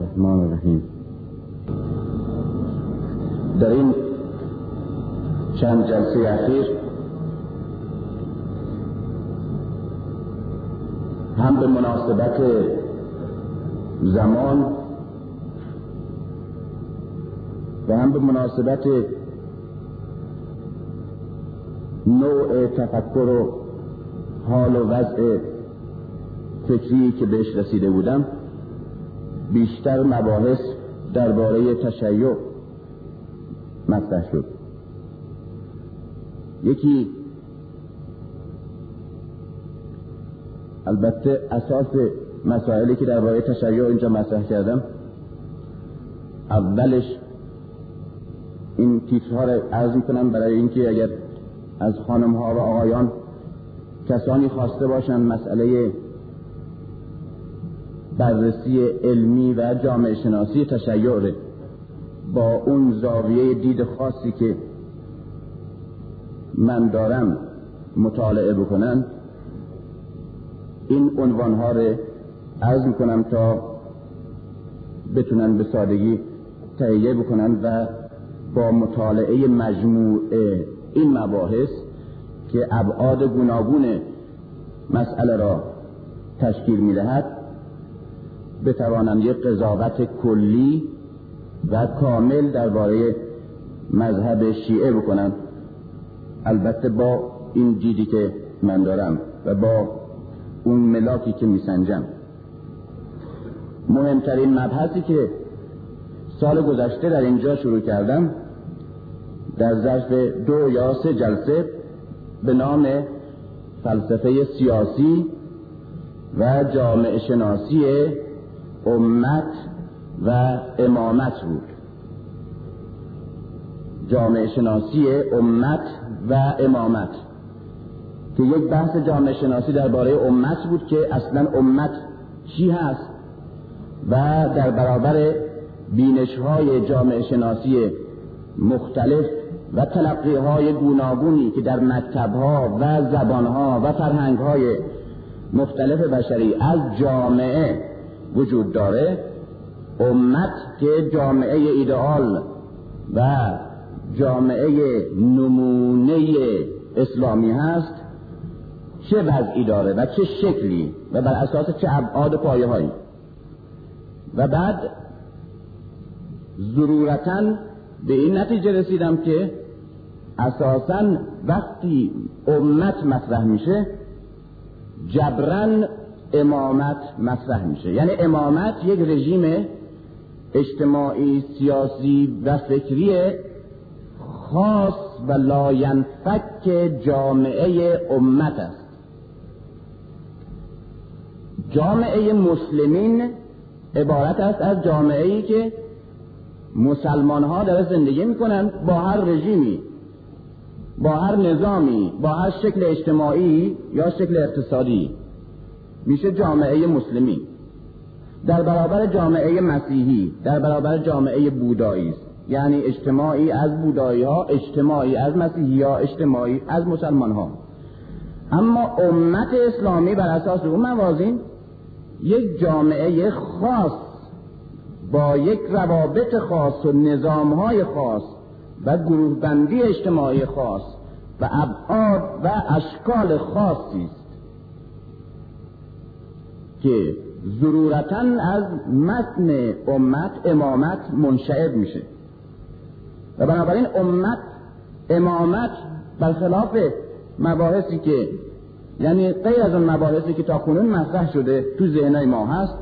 الرحمن الرحیم. در این چند جلسه اخیر هم به مناسبت زمان و هم به مناسبت نوع تفکر و حال و وضع فکری که بهش رسیده بودم بیشتر مباحث درباره تشیع مطرح شد. یکی البته اساس مسائلی که درباره تشیع اینجا مطرح کردم، اولش این تیترها رو عرض میکنم برای اینکه اگر از خانم ها و آقایان کسانی خواسته باشند مسئله بررسی علمی و جامعه شناسی تشیع با اون زاویه دید خاصی که من دارم مطالعه بکنن، این عنوان ها رو عرض میکنم تا بتونن به سادگی تهیه بکنن و با مطالعه مجموع این مباحث که ابعاد گوناگون مسئله را تشکیل میدهد بتوانند یک قضاوت کلی و کامل درباره مذهب شیعه بکنند، البته با این دیدی که من دارم و با اون ملاکی که میسنجم. مهمترین مبحثی که سال گذشته در اینجا شروع کردم در ظرف 2 یا 3 جلسه به نام فلسفه سیاسی و جامعه شناسی امت و امامت بود. جامعه شناسی امت و امامت که یک بحث جامعه شناسی درباره امت بود که اصلا امت چی هست و در برابر بینش‌های جامعه شناسی مختلف و تلقی‌های گوناگونی که در مکتب‌ها و زبان‌ها و فرهنگ‌های مختلف بشری از جامعه وجود داره، امت که جامعه ایدئال و جامعه نمونه اسلامی هست چه وضعی داره و چه شکلی و بر اساس چه ابعاد و پایه‌هایی. و بعد ضرورتاً به این نتیجه رسیدم که اساساً وقتی امت مطرح میشه جبراً امامت مطرح میشه، یعنی امامت یک رژیم اجتماعی سیاسی و فکری خاص و لاینفک جامعه امت است. جامعه مسلمین عبارت است از جامعه‌ای که مسلمان ها در زندگی میکنند با هر رژیمی، با هر نظامی، با هر شکل اجتماعی یا شکل اقتصادی، میشه جامعه مسلمین. در برابر جامعه مسیحی، در برابر جامعه بودایی است، یعنی اجتماعی از بودایی ها، اجتماعی از مسیحی ها، اجتماعی از مسلمان ها. اما امت اسلامی بر اساس اون موازین یک جامعه خاص با یک روابط خاص و نظام‌های خاص و گروه بندی اجتماعی خاص و ابعاد و اشکال خاصی است که ضرورتاً از متن امامت منشعب میشه. و بنابراین امامت برخلاف مباحثی که یعنی غیر از اون مباحثی که تا کنون مطرح شده تو ذهنای ما هست،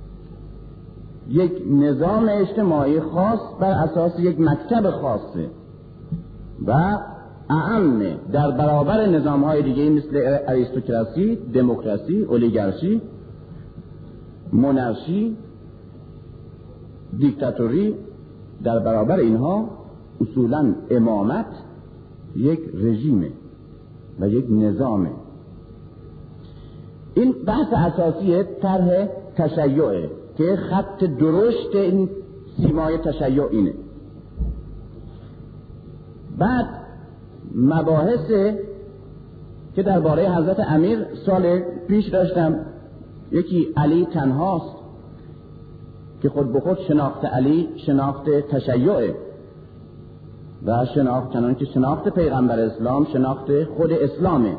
یک نظام اجتماعی خاص بر اساس یک مکتب خاصه و اعم در برابر نظام‌های دیگه مثل اریستوکراسی، دموکراسی، اولیگارشی، مونارشی، دیکتاتوری. در برابر اینها اصولاً امامت یک رژیمه و یک نظامه. این بحث اساسی طرح تشیعه که خط درشت این سیمای تشیع اینه. بعد مباحث که درباره حضرت امیر سال پیش داشتم، یکی علی تنهاست که خود به خود شناخت علی شناخت تشیعه و شناخت چنان که شناخت پیغمبر اسلام شناخت خود اسلامه.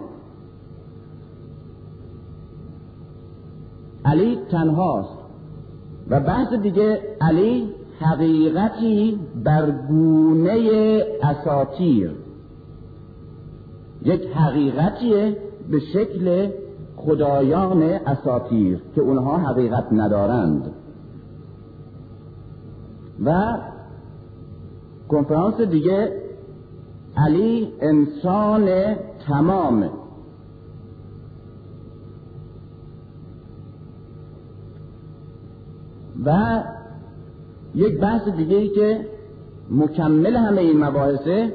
علی تنهاست و بحث دیگه علی حقیقتی برگونه اساطیر، یک حقیقتیه به شکل خدایان اساطیر که اونها حقیقت ندارند. و کنفرانس دیگه علی انسان تمام و یک بحث دیگه ای که مکمل همه این مباحثه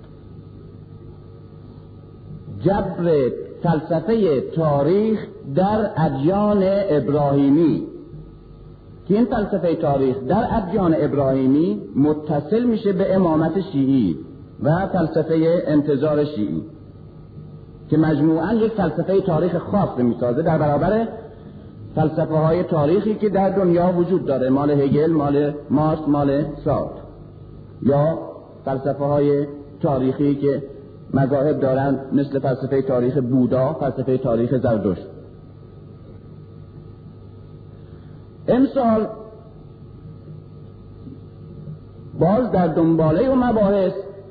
جبر فلسفه تاریخ در ادیان ابراهیمی که این فلسفه تاریخ در ادیان ابراهیمی متصل میشه به امامت شیعی و فلسفه انتظار شیعی که مجموعاً یک فلسفه تاریخ خاص میسازه در برابر فلسفه های تاریخی که در دنیا وجود داره، مال هگل، مال مارکس، مال سارتر، یا فلسفه های تاریخی که مذاهب دارند مثل فلسفه تاریخ بودا، فلسفه تاریخ زرتشت. امسال باز در دنباله و مباحث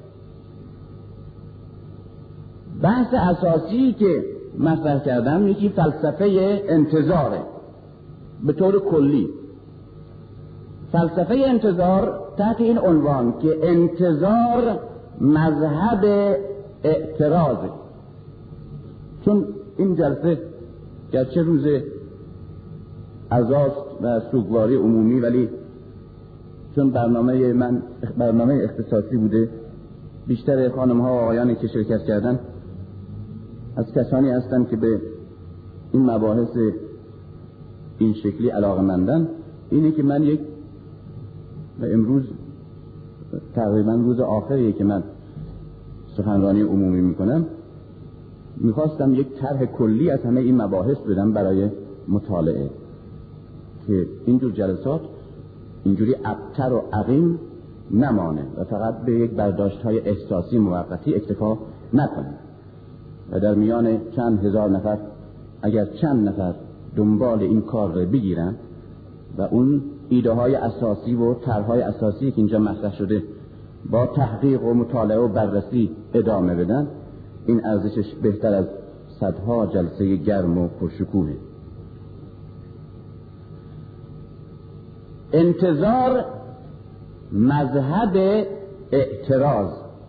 بحث اساسی که مطرح کردم یکی فلسفه انتظاره. به طور کلی فلسفه انتظار تحت این عنوان که انتظار مذهب اعتراضه، چون این جلسه گرچه روز عزاست و سوگواری عمومی، ولی چون برنامه من برنامه اختصاصی بوده، بیشتر خانم ها و آقایانی که شرکت کردن از کسانی هستند که به این مباحث این شکلی علاقه‌مندن. اینه که من و امروز تقریبا روز آخریه که من سخنرانی عمومی میکنم، میخواستم یک طرح کلی از همه این مباحث بدم برای مطالعه که اینجور جلسات اینجوری ابتر و عقیم نمانه و فقط به یک برداشت‌های احساسی موقتی اکتفا نکنه و در میان چند هزار نفر اگر چند نفر دنبال این کار رو بگیرن و اون ایده های اساسی و طرح‌های اساسی که اینجا مطرح شده با تحقیق و مطالعه و بررسی ادامه بدن، این ارزشش بهتر از صدها جلسه گرم و پرشکوهه. انتظار مذهب اعتراض،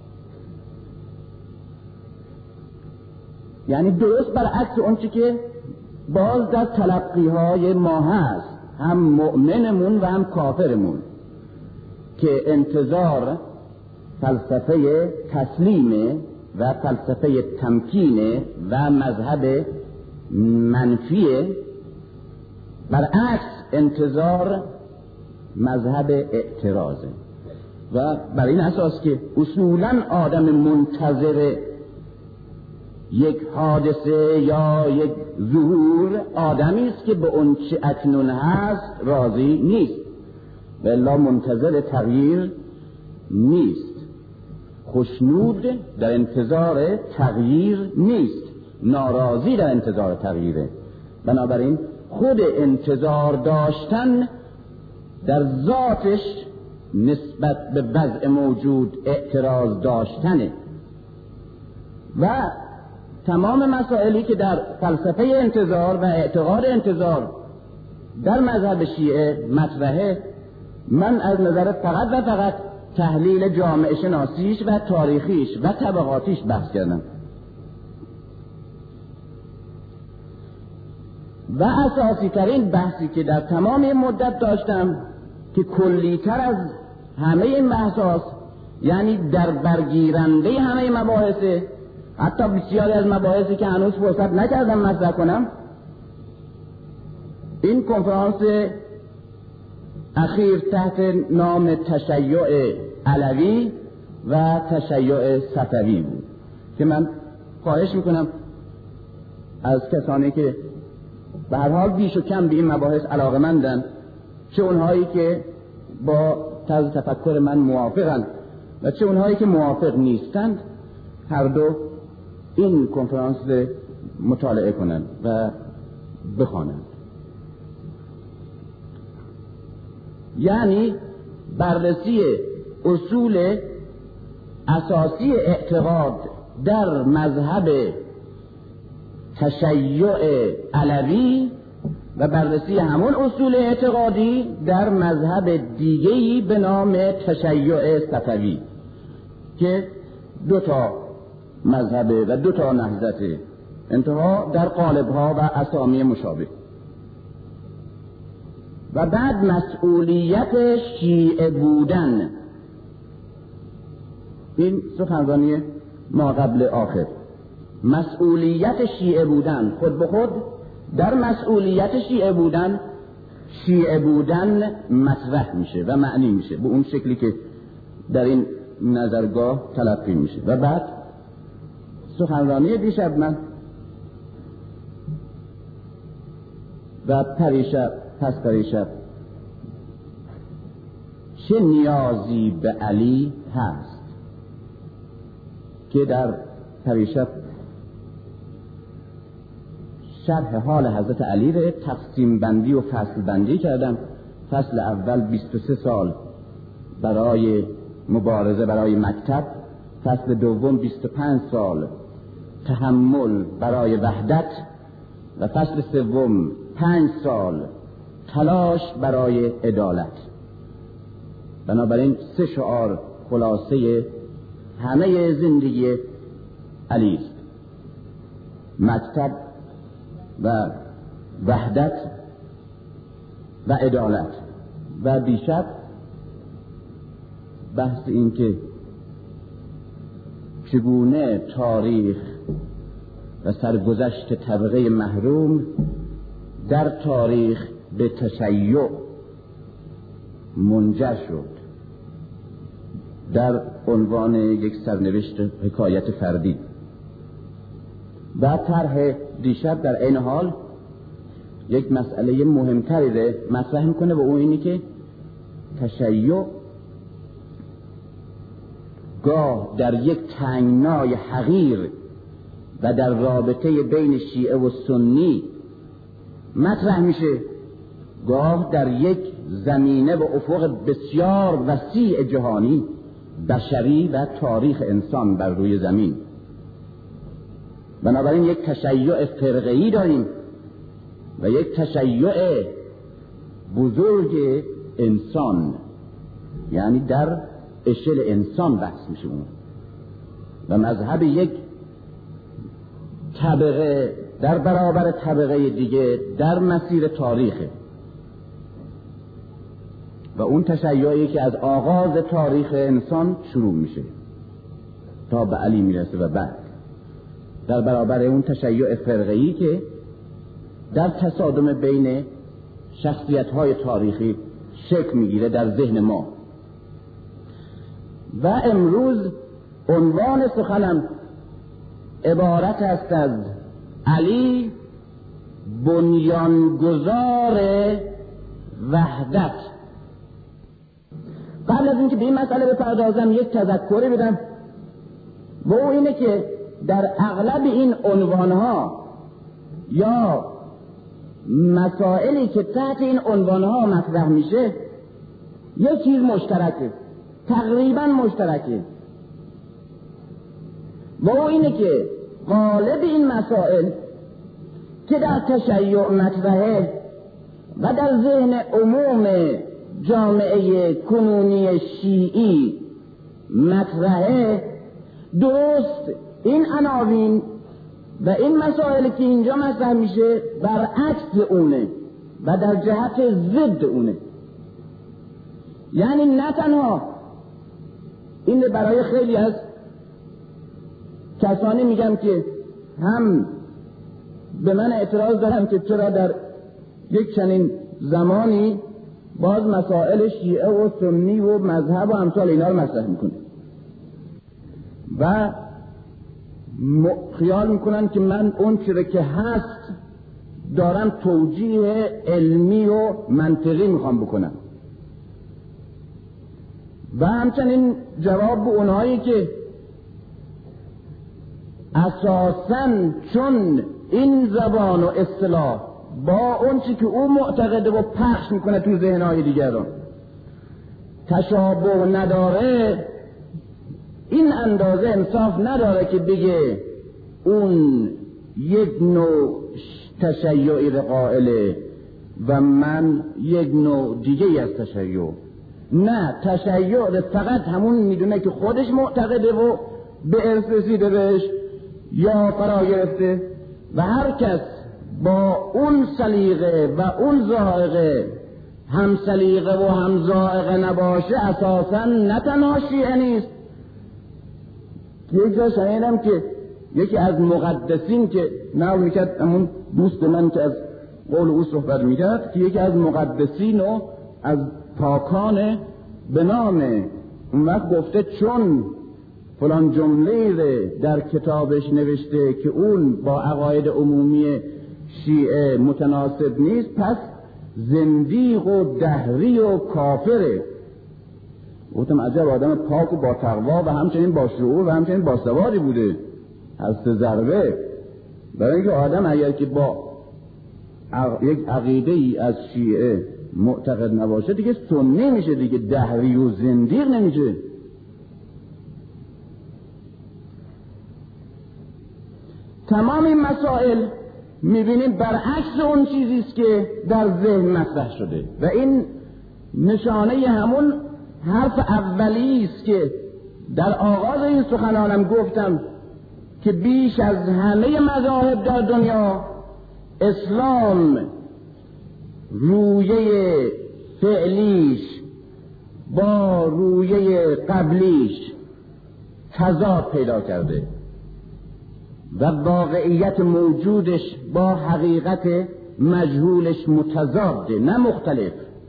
یعنی درست برعکس اون چی که باز در تلقی‌های ما هست، هم مؤمنمون و هم کافرمون، که انتظار فلسفه تسلیمه و فلسفه تمکینه و مذهب منفیه، برعکس انتظار مذهب اعتراضه. و بر این اساس که اصولاً آدم منتظر یک حادثه یا یک ظهور آدمی است که به اون چه اکنون هست راضی نیست و الا منتظر تغییر نیست، خوشنود در انتظار تغییر نیست، ناراضی در انتظار تغییره. بنابراین خود انتظار داشتن در ذاتش نسبت به وضع موجود اعتراض داشتنه و تمام مسائلی که در فلسفه انتظار و اعتقاد انتظار در مذهب شیعه مطرحه، من از نظر فقط و فقط تحلیل جامعه شناسیش و تاریخیش و طبقاتیش بحث کردم و اساسی ترین بحثی که در تمام این مدت داشتم که کلی‌تر از همه این بحثاست، یعنی در برگیرنده همه مباحثه، حتی بسیاری از مباحثی که هنوز فرصت نکردم مطرح کنم، این کنفرانس اخیر تحت نام تشیع علوی و تشیع صفوی بود که من خواهش میکنم از کسانی که به هر حال بیش و کم به این مباحث علاقه‌مندن، چه اونهایی که با طرز تفکر من موافقند و چه اونهایی که موافق نیستند، هر دو این کنفرانس رو مطالعه کنند و بخوانند. یعنی بررسی اصول اساسی اعتقاد در مذهب تشیع علوی و بررسی همون اصول اعتقادی در مذهب دیگه‌ای به نام تشیع صفوی که دو تا مذهبه و دو تا نهضته، انتها در قالب‌ها و اسامی مشابه. و بعد مسئولیت شیعه بودن، این سخنرانی ما قبل آخر، مسئولیت شیعه بودن، خود به خود در مسئولیت شیعه بودن مطرح میشه و معنی میشه به اون شکلی که در این نظرگاه تلقی میشه. و بعد سخنرانی دیشب من و پس پریشب چه نیازی به علی هست که در پریشب شرح حال حضرت علی رو تقسیم بندی و فصل بندی کردم. فصل اول 23 سال برای مبارزه برای مکتب، فصل دوم 25 سال تحمل برای وحدت و فصل سوم 5 سال تلاش برای عدالت. بنابراین 3 شعار خلاصه همه زندگی علی است: مکتب و وحدت و عدالت. و دیشب بحث این که چگونه تاریخ و سرگذشت طبقه محروم در تاریخ به تشیع منجر شد در عنوان یک سرنوشت حکایت فردی. و طرح دیشب در این حال یک مسئله مهمتری رو مطرح میکنه و اون اینی که تشیع گاه در یک تنگنای حقیر و در رابطه بین شیعه و سنی مطرح میشه، گاه در یک زمینه و افق بسیار وسیع جهانی، بشری و تاریخ انسان بر روی زمین. بنابراین یک تشیع فرقه‌ای داریم و یک تشیع بزرگ انسان، یعنی در اشل انسان بحث میشه اون، و مذهب یک طبقه در برابر طبقه دیگه در مسیر تاریخه. و اون تشیعی که از آغاز تاریخ انسان شروع میشه تا به علی میرسه و بعد در برابر اون تشیع فرقه‌ای که در تصادم بین شخصیت‌های تاریخی شکل میگیره در ذهن ما. و امروز عنوان سخنم عبارت است از علی بنیانگذار وحدت. قبل از اینکه به این مسئله بپردازم یک تذکری بدم و او اینه که در اغلب این عنوانها یا مسائلی که تحت این عنوانها مطرح میشه یک چیز مشترکه، تقریبا مشترکه، و او اینه که غالب این مسائل که در تشیع مطرحه و در ذهن عموم جامعه کنونی شیعی مطرحه، درست این عناوین و این مسائلی که اینجا مطرح میشه برعکس اونه و در جهت ضد اونه. یعنی نه تنها این برای خیلی از کسانی میگم که هم به من اعتراض دارم که چرا در یک چنین زمانی باز مسائل شیعه و سنی و مذهب و امثال اینا رو مطرح میکنه و خیال میکنن که من اون چیزی که هست دارم توجیه علمی و منطقی میخوام بکنم. و همچنین جواب به اونهایی که اساساً چون این زبان و اصطلاح با اون چی که او معتقده و پخش میکنه تو ذهنهای دیگران تشابه نداره، این اندازه انصاف نداره که بگه اون یک نوع تشیعی قائله و من یک نوع دیگه از تشیع. نه، تشیع فقط همون میدونه که خودش معتقده و به ارث رسیده بهش یا فرا گرفته، و هر کس با اون سلیقه و اون ذائقه هم سلیقه و هم ذائقه نباشه اساساً نه تنها شیعه نیست. یک جا شنیدم که یکی از مقدسین که نقل میکرد، همون دوست من که از قول او صحبت میکرد، که یکی از مقدسین و از پاکان به نام اون وقت گفته چون فلان جمله در کتابش نوشته که اون با عقاید عمومی شیعه متناسب نیست، پس زندیق و دهری و کافره. گفتم عجب، آدم پاک و با تقوا و همچنین با شعور و همچنین با سوادی بوده از سه ضربه. برای اینکه آدم اگر که با یک عقیده ای از شیعه معتقد نباشه دیگه سنی میشه، دیگه دهری و زندیق نمیشه. تمام این مسائل میبینیم برعکس اون چیزیست که در ذهن مطرح شده و این نشانه همون حرف اولیست که در آغاز این سخنانم گفتم که بیش از همه مذاهب در دنیا اسلام رویه فعلیش با رویه قبلیش تضاد پیدا کرده و واقعیت موجودش با حقیقت مجهولش متضاده نه مختلف.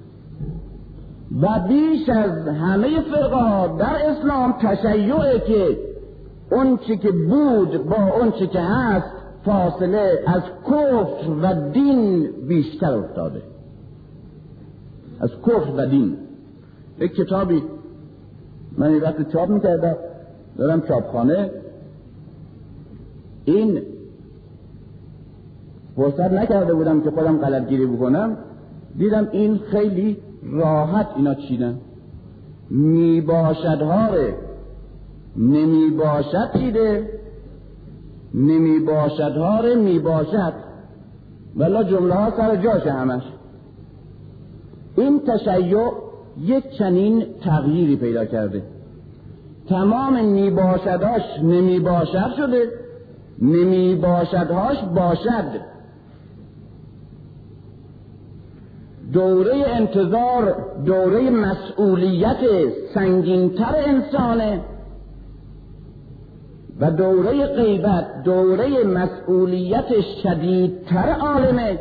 و بیش از همه فرقه در اسلام تشیعه که اون چی که بود با اون چی که هست فاصله از کفر و دین بیشتر افتاده، از کفر و دین. یک کتابی من این وقت چاپ میکردم، دارم چاپخانه، این فرصت نکرده بودم که خودم قلمگیری بکنم، دیدم این خیلی راحت اینا چیدن. میباشدها ره نمیباشد چیده، نمیباشدها ره میباشد، ولی جمله ها سر جاشه همش. این تشیع یک چنین تغییری پیدا کرده، تمام میباشدهاش نمیباشد شده، نمیباشدهاش باشد. دوره انتظار دوره مسئولیت سنگینتر انسانه و دوره غیبت دوره مسئولیت شدیدتر عالمه.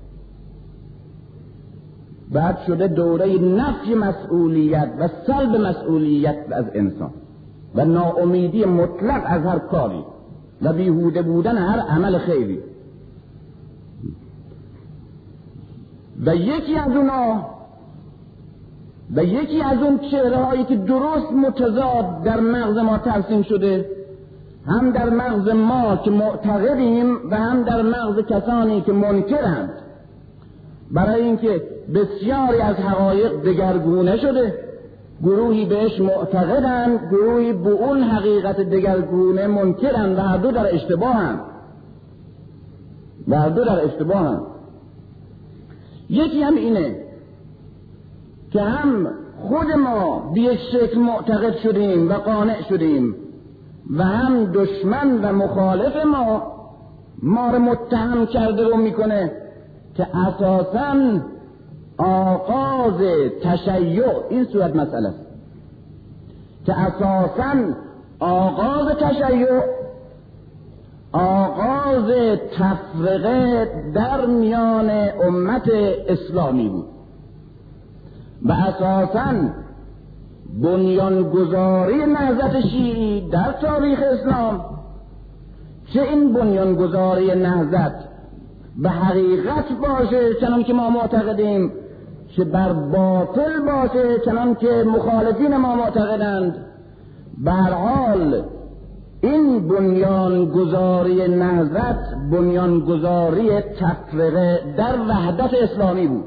بعد شده دوره نفی مسئولیت و سلب مسئولیت از انسان و ناامیدی مطلق از هر کاری و بیهوده بودن هر عمل خیری. و یکی از اون چهره هایی که درست متضاد در مغز ما ترسیم شده، هم در مغز ما که معتقدیم و هم در مغز کسانی که منکرند، برای اینکه بسیاری از حقایق دگرگونه شده، گروهی بهش معتقدند، گروهی به اون حقیقت دگرگونه منکرند و هر دو در اشتباهند. یکی هم اینه که هم خود ما به یک شکل معتقد شدیم و قانع شدیم و هم دشمن و مخالف ما رو متهم کرده و میکنه که اساساً آغاز تشیع این صورت مسئله است، که اساساً آغاز تشیع آغاز تفرقه در میان امت اسلامی بود و اساساً بنیانگذاری نهضت شیعی در تاریخ اسلام، چه این بنیانگذاری نهضت به حقیقت باشه چنان که ما معتقدیم، چه بر باطل باشه چنان که مخالفین ما معتقدند. به هر حال این بنیانگذاری نهضت بنیانگذاری تفرقه در وحدت اسلامی بود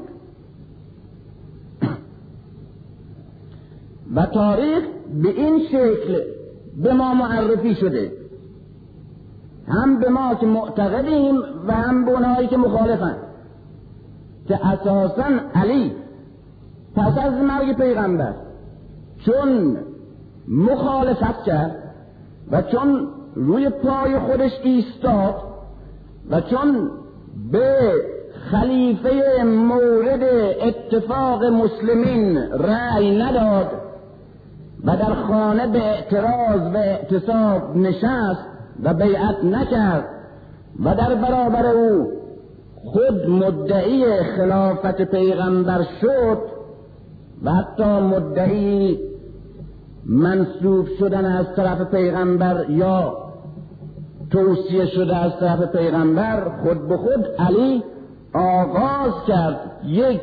و تاریخ به این شکل به ما معرفی شده، هم به ما که معتقدیم و هم به اونهایی که مخالفند، که اساساً علی پس از مرگ پیغمبر چون مخالفت کرد و چون روی پای خودش ایستاد و چون به خلیفه مورد اتفاق مسلمین رأی نداد و در خانه به اعتراض و اعتصاب نشست و بیعت نکرد و در برابر او خود مدعی خلافت پیغمبر شد و حتی مدعی منسوب شدن از طرف پیغمبر یا توصیه شده از طرف پیغمبر، خود به خود علی آغاز کرد یک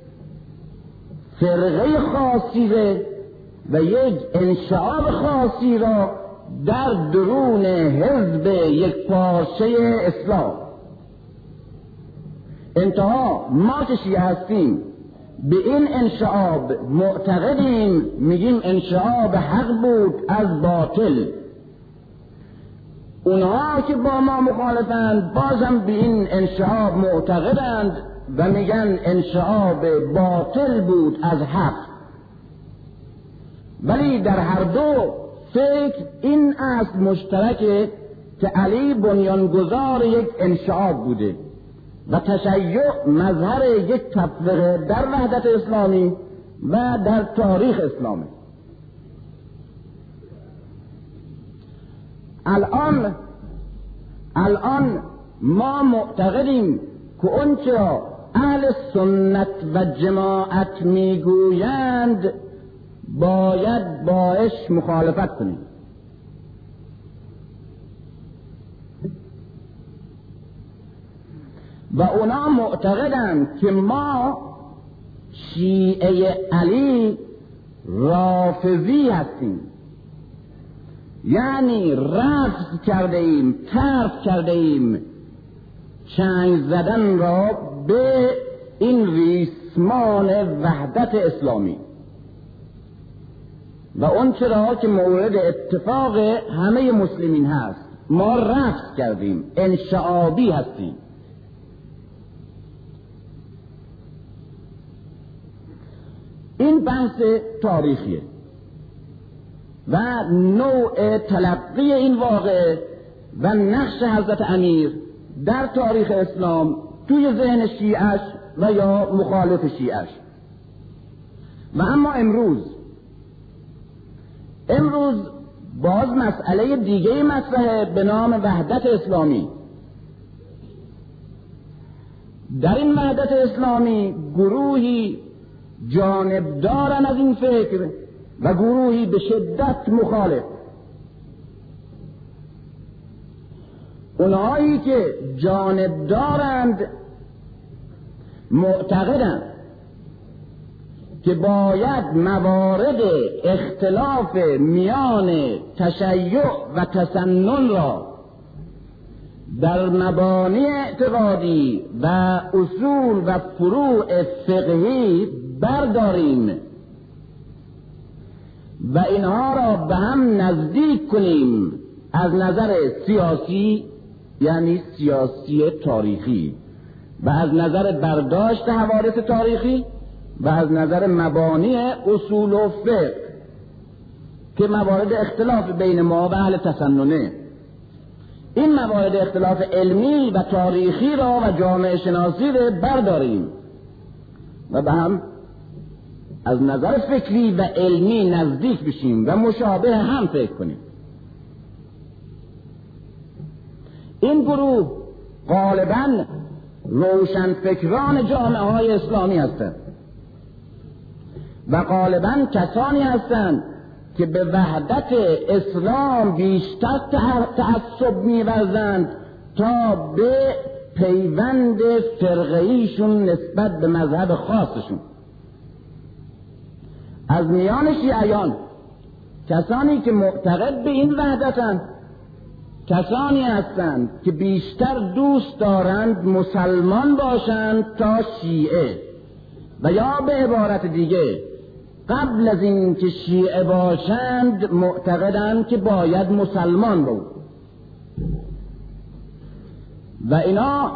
فرقه خاصی و یک انشعاب خاصی را در درون حزب یک پارچه اسلام. انتها ما که شیعه هستیم به این انشعاب معتقدیم، میگیم انشعاب حق بود از باطل. اونها که با ما مخالفند بازم به این انشعاب معتقدند و میگن انشعاب باطل بود از حق. ولی در هر دو فکر این اصل مشترکه که علی بنیانگذار یک انشعاب بوده و تشیع مظهر یک تفرقه در وحدت اسلامی و در تاریخ اسلامی. الان ما معتقدیم که اونچه را اهل سنت و جماعت میگویند باید باش مخالفت کنیم. و اونا معتقدند که ما شیعه علی رافضی هستیم، یعنی رفض کرده ایم، ترک کرده ایم چنگ زدن را به این ریسمان وحدت اسلامی و اون چرا که مورد اتفاق همه مسلمین هست ما رفض کردیم، انشعابی هستیم. این بحث تاریخیه و نوع تلقی این واقعه و نقش حضرت امیر در تاریخ اسلام توی ذهن شیعش و یا مخالف شیعش. و اما امروز باز مسئله دیگه مطرحه به نام وحدت اسلامی. در این وحدت اسلامی گروهی جانب دارن از این فکر و گروهی به شدت مخالف. اونهایی که جانب دارند معتقدند که باید موارد اختلاف میان تشیع و تسنن را در مبانی اعتقادی و اصول و فروع فقهی برداریم و اینها را به هم نزدیک کنیم از نظر سیاسی، یعنی سیاسی تاریخی، و از نظر برداشت حوادث تاریخی و از نظر مبانی اصول و فقه که موارد اختلاف بین ما و اهل تسننه. این موارد اختلاف علمی و تاریخی را و جامعه شناسی را برداریم و به هم از نظر فکری و علمی نزدیک بشیم و مشابه هم فکر کنیم. این گروه غالباً روشنفکران جامعه های اسلامی هستند و غالباً کسانی هستند که به وحدت اسلام بیشتر تعصب می‌ورزند تا به پیوند فرقه‌ایشون نسبت به مذهب خاصشون. از میان شیعیان کسانی که معتقد به این وحدتند، کسانی هستند که بیشتر دوست دارند مسلمان باشند تا شیعه، و یا به عبارت دیگه قبل از این که شیعه باشند معتقدند که باید مسلمان بود. و اینا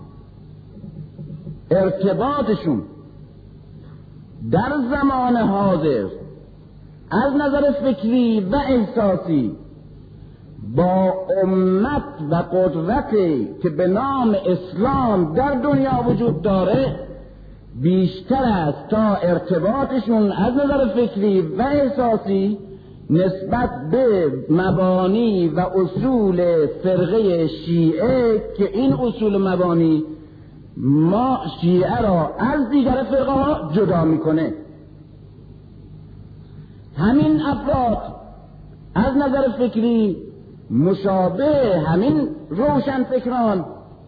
ارتباطشون در زمان حاضر از نظر فکری و احساسی با امت و قدرتی که به نام اسلام در دنیا وجود داره بیشتر است تا ارتباطشون از نظر فکری و احساسی نسبت به مبانی و اصول فرقه شیعه، که این اصول مبانی ما شیعه را از دیگر فرقه ها جدا میکنه. همین افراد از نظر فکری مشابه همین روشن فکران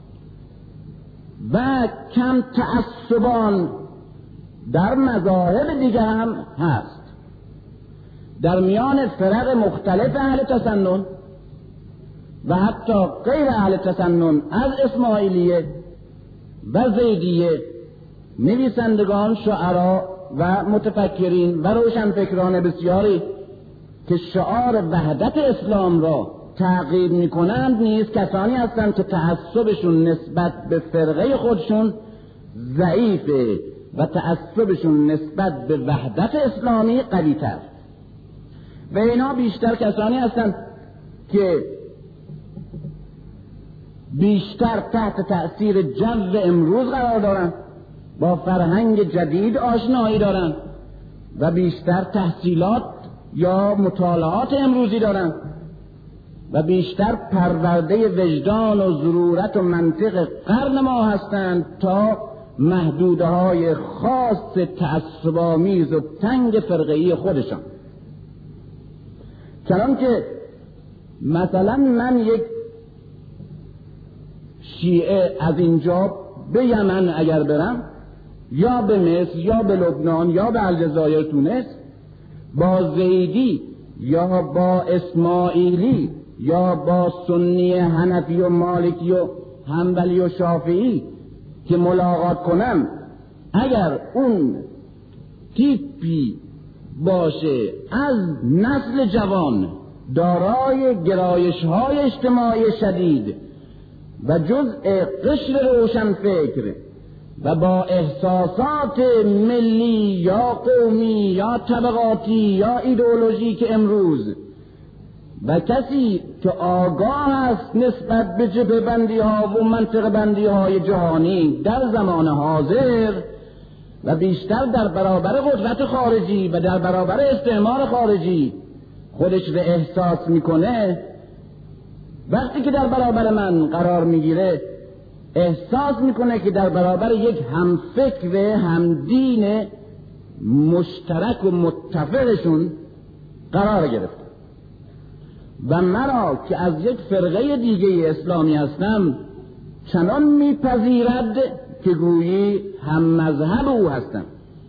و کم تعصبان در مذاهب دیگه هم هست. در میان فرق مختلف اهل تسنن و حتی غیر اهل تسنن از اسماعیلیه و زیدیه نویسندگان، شعرا و متفکرین و روشنفکران بسیاری که شعار وحدت اسلام را تعقیب میکنند نیز کسانی هستند که تعصبشون نسبت به فرقه خودشون ضعیفه و تعصبشون نسبت به وحدت اسلامی قوی تر. و اینا بیشتر کسانی هستند که بیشتر تحت تأثیر جو امروز قرار دارند، با فرهنگ جدید آشنایی دارند و بیشتر تحصیلات یا مطالعات امروزی دارند و بیشتر پرورده وجدان و ضرورت و منطق قرن ما هستند تا محدوده های خاص تعصب‌آمیز و تنگ فرقه‌ای خودشان. چنان که مثلا من یک شیعه از اینجا به یمن اگر برم یا به مصر یا به لبنان یا به الجزایر تونس، با زیدی یا با اسماعیلی یا با سنی حنفی و مالکی و حنبلی و شافعی که ملاقات کنم، اگر اون تیپی باشه از نسل جوان دارای گرایش‌های اجتماعی شدید و جزء قشر روشنفکر و با احساسات ملی یا قومی یا طبقاتی یا ایدئولوژیک امروز، و کسی که آگاه است نسبت به جبهه بندی ها و منطقه بندی های جهانی در زمان حاضر و بیشتر در برابر قدرت خارجی و در برابر استعمار خارجی خودش رو احساس میکنه، وقتی که در برابر من قرار میگیره احساس میکنه که در برابر یک همفکر همدین مشترک و متفقشون قرار گرفته. و مرا که از یک فرقه دیگه اسلامی هستم چنان میپذیرد که گویی هم مذهب او هستم،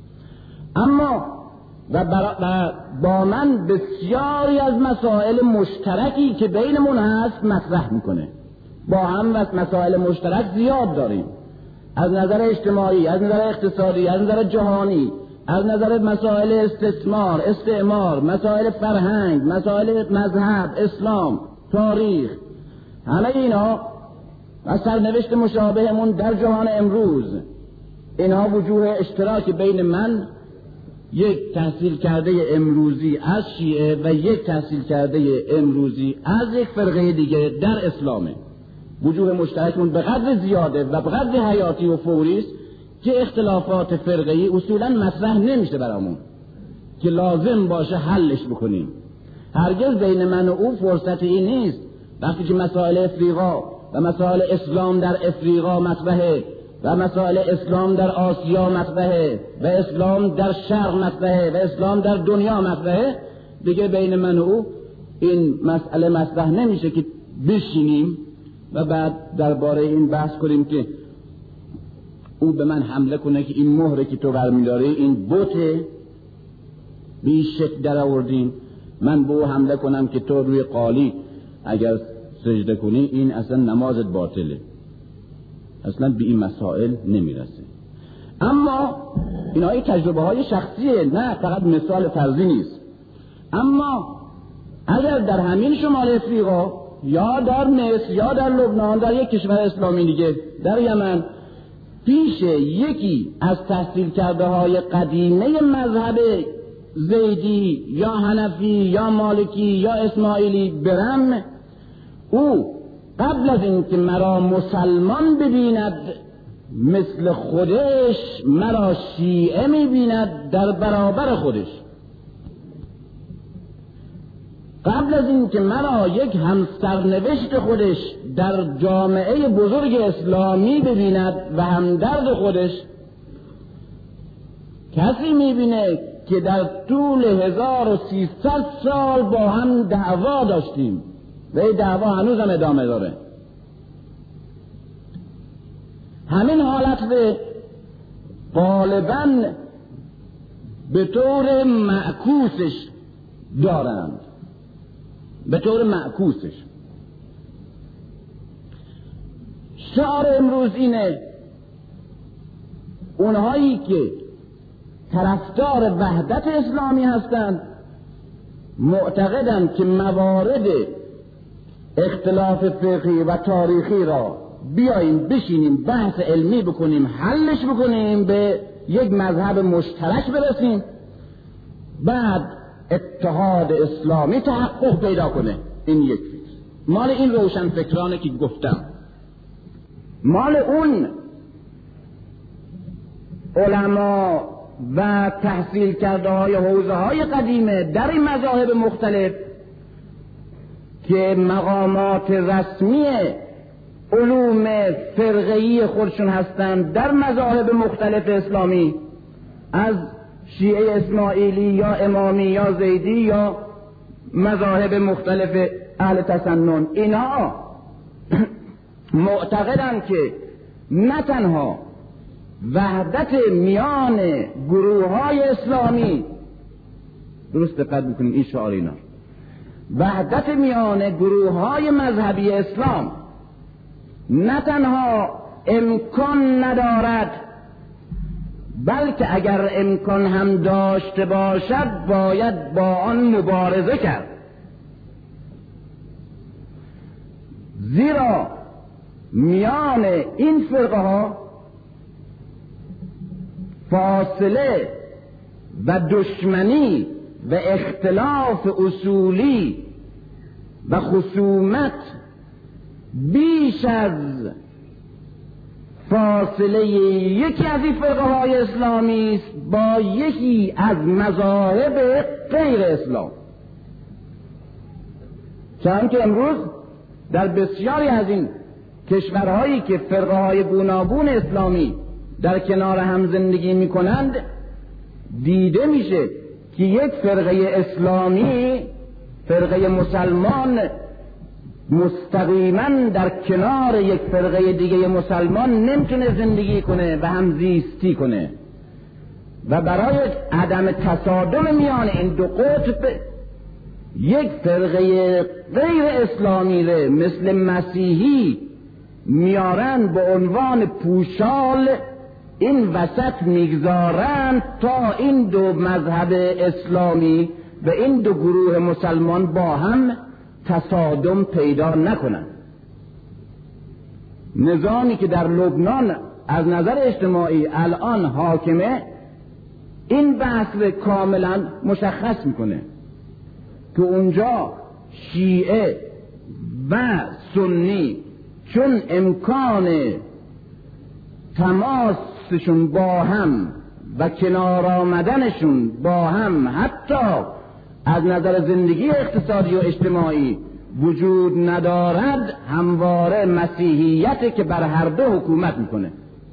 اما و با من بسیاری از مسائل مشترکی که بینمون هست مطرح میکنه. با هم مسائل مشترک زیاد داریم، از نظر اجتماعی، از نظر اقتصادی، از نظر جهانی، از نظر مسائل استثمار، استعمار، مسائل فرهنگ، مسائل مذهب، اسلام، تاریخ، همه اینا و سرنوشت مشابهمون در جهان امروز. اینها وجوه اشتراک بین من یک تحصیل کرده امروزی از شیعه و یک تحصیل کرده امروزی از یک فرقه دیگه در اسلامه. وجوه مشترکمون به قدر زیاده و به قدر حیاتی و فوری است که اختلافات فرقه‌ای اصولاً مطرح نمیشه برامون که لازم باشه حلش بکنیم. هرگز بین من و او فرصت این نیست. وقتی که مسائل افریقا و مسائل اسلام در افریقا مطرحه و مسائل اسلام در آسیا مطرحه و اسلام در شرق مطرحه و اسلام در دنیا مطرحه، دیگه بین من و او این مسئله مطرح نمیشه که بشینیم و بعد درباره این بحث کنیم که او به من حمله کنه که این مهره که تو برمی‌داری این بته بی شک در آوردین، من به او حمله کنم که تو روی قالی اگر سجده کنی این اصلا نمازت باطله. اصلا به این مسائل نمیرسه. اما اینها تجربه های شخصیه، نه فقط مثال فرضی نیست. اما اگر در همین شمال افریقا یا در مصر یا در لبنان، در یک کشور اسلامی دیگه، در یمن، پیش یکی از تحصیل کرده های قدیمه مذهب زیدی یا حنفی یا مالکی یا اسماعیلی برم، او قبل از این که مرا مسلمان ببیند مثل خودش مرا شیعه میبیند در برابر خودش. قبل از این که مرا یک همسرنوشت خودش در جامعه بزرگ اسلامی ببیند و همدرد خودش، کسی میبینه که در طول 1300 سال با هم دعوا داشتیم و این دعوا هنوز هم ادامه داره. همین حالت به غالباً به طور معکوسش دارند، به طور معکوسش. شعار امروز اینه اونهایی که طرفدار وحدت اسلامی هستند معتقدند که موارد اختلاف فقهی و تاریخی را بیاییم بشینیم بحث علمی بکنیم، حلش بکنیم، به یک مذهب مشترک برسیم، بعد اتحاد اسلامی تحقق پیدا کنه. این یک فکر مال این روشن فکرانه که گفتم، مال اون علما و تحصیل کرده های حوزه های قدیمه در این مذاهب مختلف که مقامات رسمی علوم فرقه‌ای خودشون هستند در مذاهب مختلف اسلامی، از شیعه اسماعیلی یا امامی یا زیدی یا مذاهب مختلف اهل تسنن. اینا معتقدند که نه تنها وحدت میان گروه‌های اسلامی، درست دقت می‌کنید این شعار اینا، وحدت میان گروه‌های مذهبی اسلام نه تنها امکان ندارد، بلکه اگر امکان هم داشته باشد باید با آن مبارزه کرد. زیرا میان این فرقه ها فاصله و دشمنی و اختلاف اصولی و خصومت بیش از فاصله یکی از این فرقه های اسلامی است با یکی از مذاهب غیر اسلام. چون که امروز در بسیاری از این کشورهایی که فرقه های گوناگون اسلامی در کنار هم زندگی می کنند دیده میشه که یک فرقه اسلامی، فرقه مسلمان، مستقیما در کنار یک فرقه دیگه مسلمان نمیتونه زندگی کنه و همزیستی کنه و برای عدم تصادم میان این دو قطب یک فرقه غیر اسلامی ره مثل مسیحی میارن به عنوان پوشال این وسط میگذارن تا این دو مذهب اسلامی و این دو گروه مسلمان با هم تصادم پیدا نکنن. نظامی که در لبنان از نظر اجتماعی الان حاکمه این بحث کاملا مشخص میکنه که اونجا شیعه و سنی چون امکان تماسشون با هم و کنار آمدنشون با هم حتی از نظر زندگی اقتصادی و اجتماعی وجود ندارد، همواره مسیحیت که بر هر دو حکومت میکنه.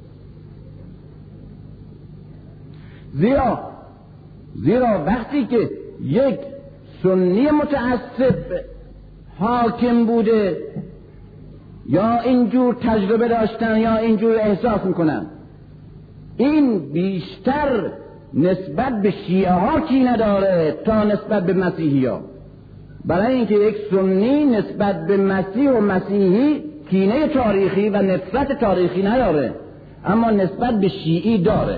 زیرا وقتی که یک سنی متعصب حاکم بوده یا اینجور تجربه داشتن یا اینجور احساس میکنن. این بیشتر نسبت به شیعه ها کینه داره تا نسبت به مسیحی ها. برای اینکه یک سنی نسبت به مسیح و مسیحی کینه تاریخی و نفرت تاریخی نداره، اما نسبت به شیعی داره.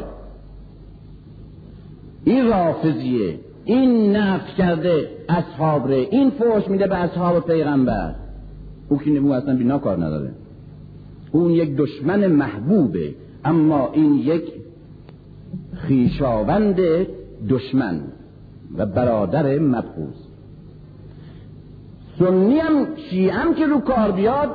این رافضیه، این نفی کرده اصحاب ره، این فحش میده به اصحاب پیغمبر. او که او اصلا بینا کار نداره، اون یک دشمن محبوبه، اما این یک خویشاوند دشمن و برادر مبغوض. سنی هم شیعه هم که رو کار بیاد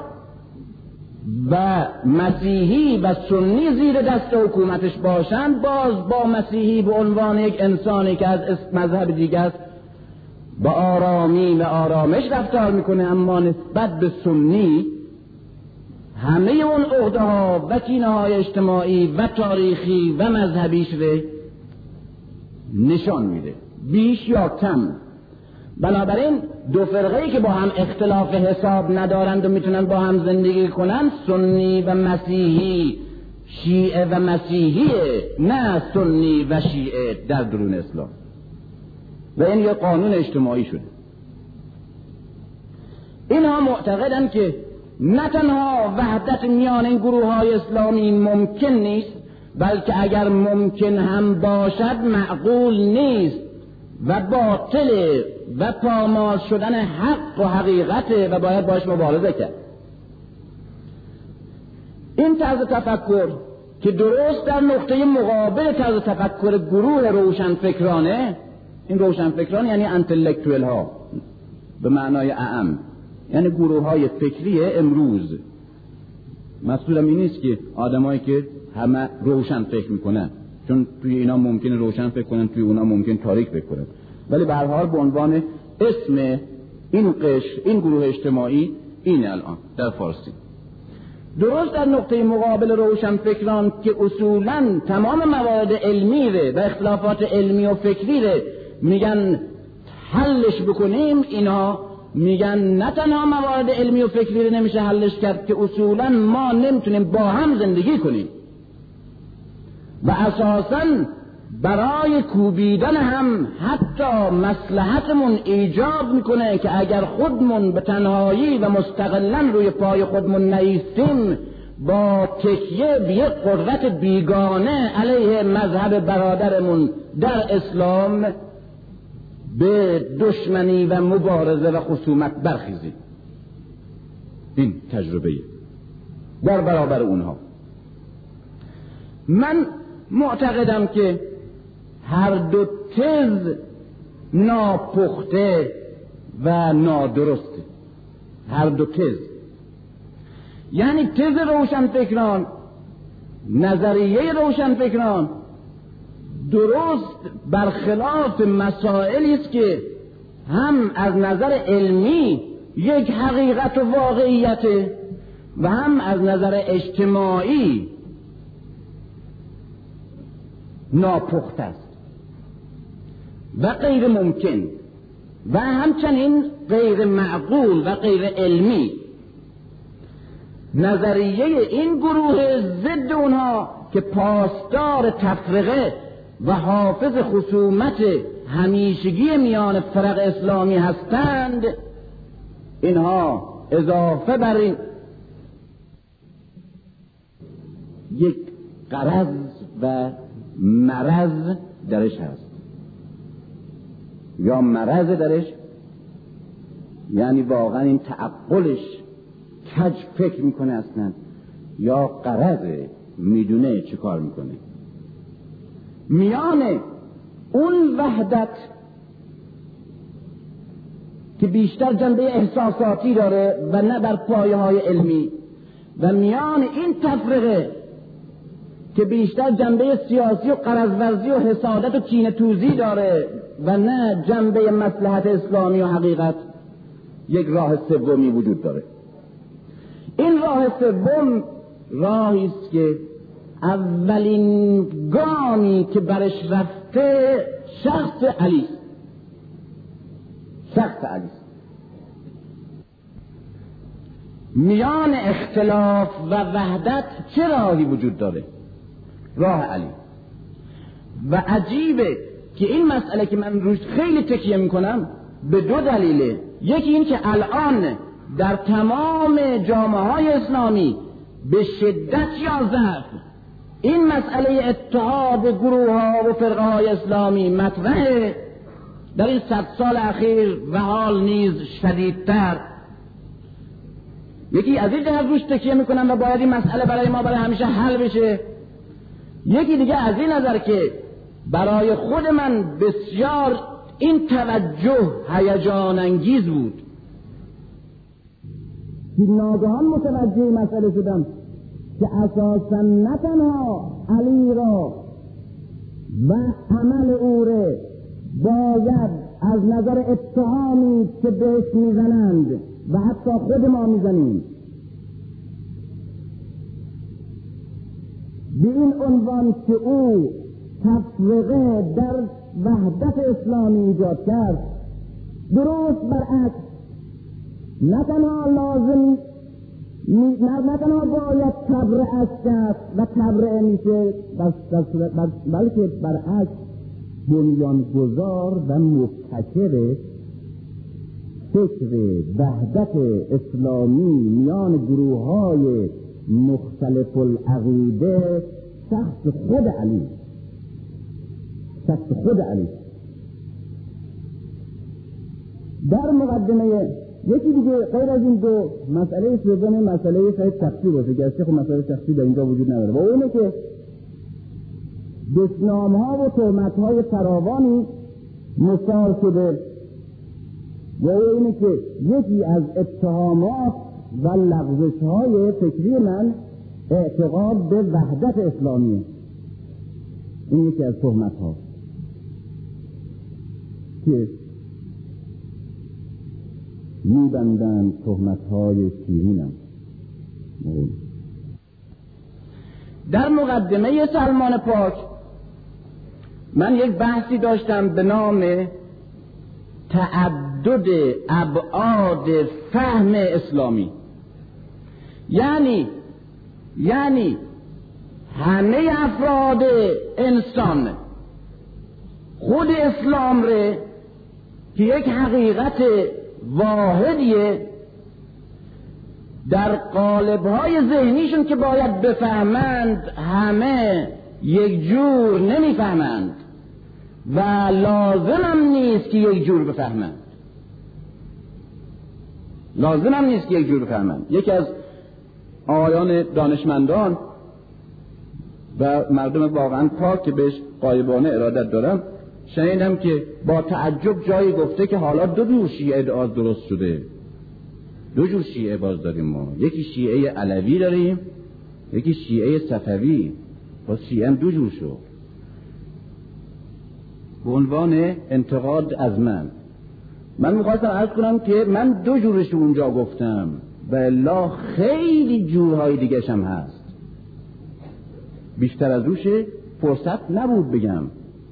و مسیحی و سنی زیر دست حکومتش باشن، باز با مسیحی به عنوان یک انسانی که از مذهب دیگه است با آرامی و آرامش رفتار میکنه، اما نسبت به سنی همه اون عقده‌ها و کینه‌های اجتماعی و تاریخی و مذهبیش رو نشان میده، بیش یا کم. بنابراین دو فرقه‌ای که با هم اختلاف حساب ندارند و میتونن با هم زندگی کنن، سنی و مسیحی، شیعه و مسیحیه، نه سنی و شیعه در درون اسلام. و این یک قانون اجتماعی شده. اینها معتقدند که نه تنها وحدت میان این گروه های اسلامی ممکن نیست، بلکه اگر ممکن هم باشد معقول نیست و باطل و پامال شدن حق و حقیقته و باید باش مبارزه کرد. این طرز تفکر که درست در نقطه مقابل طرز تفکر گروه روشنفکرانه، این روشنفکران یعنی انتلکتوئل ها به معنای اعم، یعنی گروه های فکری امروز. مقصودم این نیست که آدمایی که همه روشن فکر میکنن، چون توی اینا ممکن روشن فکر کنن، توی اونا ممکن تاریک فکر کنن، ولی به هر حال به عنوان اسم این قشر، این گروه اجتماعی اینه الان در فارسی. درست در نقطه مقابل روشنفکران که اصولاً تمام موارد علمی و اختلافات علمی و فکری میگن حلش بکنیم، اینا میگن نه تنها موارد علمی و فکری نمیشه حلش کرد، که اصولاً ما نمیتونیم با هم زندگی کنیم و اساساً برای کوبیدن هم حتی مصلحتمون ایجاب میکنه که اگر خودمون به تنهایی و مستقلاً روی پای خودمون نیستیم، با تکیه به یک قدرت بیگانه علیه مذهب برادرمون در اسلام به دشمنی و مبارزه و خصومت برخیزیم. این تجربه در برابر اونها. من معتقدم که هر دو تز ناپخته و نادرسته. هر دو تز، یعنی تز روشنفکران، نظریه روشنفکران درست برخلاف مسائلی است که هم از نظر علمی یک حقیقت و واقعیت و هم از نظر اجتماعی ناپخته است و غیر ممکن و همچنین غیر معقول و غیر علمی. نظریه این گروه ضد اونها که پاسدار تفرقه و حافظ خصومت همیشگی میان فرق اسلامی هستند، اینها اضافه بر این یک غرض و مرض درش هست، یا مرض درش، یعنی واقعا این تعقلش کج فکر میکنه اصلا، یا غرض میدونه چه کار میکنه. میان اون وحدت که بیشتر جنبه احساساتی داره و نه بر پایه های علمی، و میان این تفرقه که بیشتر جنبه سیاسی و غرض‌ورزی و حسادت و کینه توزی داره و نه جنبه مصلحت اسلامی و حقیقت، یک راه سومی وجود داره. این راه سوم راهی است که اولین گامی که برش رفته شخص علی است. شخص علی است. میان اختلاف و وحدت چه راهی وجود داره؟ راه علی. و عجیبه که این مسئله که من روش خیلی تکیه میکنم به دو دلیله. یکی این که الان در تمام جامعه‌های اسلامی به شدت یا ضعف این مسئله اتحاد گروه‌ها و فرقه‌های اسلامی مطرحه در این 100 سال اخیر و حال نیز شدیدتر. یکی از این جهت روش تکیه میکنم و باید این مسئله برای ما برای همیشه حل بشه. یکی دیگه از این نظر که برای خود من بسیار این توجه هیجان انگیز بود که ناگهان متوجه مسئله شدم که اساساً نه تنها علی را و عمل او را باید از نظر اتهامی که بهش میزنند و حتی خود ما میزنیم به این عنوان که او تفرقه در وحدت اسلامی ایجاد کرد، درست برعکس نه تنها لازم نه تنها باید تبرئه کرد و تبرئه میشه، بلکه برعکس بنیانگذار و مبتکر فکر وحدت اسلامی میان گروه‌های مختلف العقیده شخص خود علی. در مقدمه یکی دیگه غیر از این دو مسئله سوم مسئله شاید شخصی باشه، گرچه خب مسئله شخصی در اینجا وجود نداره، و اونه که دشنام‌ها و تهمت‌های فراوانی مثار شده و اینه که یکی از اتهامات و لغزش‌های فکری من اعتقاد به وحدت اسلامیه. این یکی از تهمت‌ها که می‌بندند تهمت‌های شیرینم. در مقدمه سلمان پاک من یک بحثی داشتم به نام تعدد ابعاد فهم اسلامی، یعنی همه افراد انسان خود اسلام ره که یک حقیقت واحدیه در قالب‌های ذهنیشون که باید بفهمند همه یک جور نمیفهمند و لازم هم نیست که یک جور بفهمند. یکی از آیان دانشمندان و مردم واقعا پاک که بهش غایبانه ارادت دارم شنیدم که با تعجب جایی گفته که حالا دو جور شیعه درست شده. دو جور شیعه باز داریم ما، یکی شیعه علوی داریم، یکی شیعه صفوی. باز شیعه هم دو جور شد به عنوان انتقاد از من میخواستم عرض کنم که من دو جورش اونجا گفتم و الا خیلی جورهای دیگه هم هست، بیشتر از روش فرصت نبود بگم.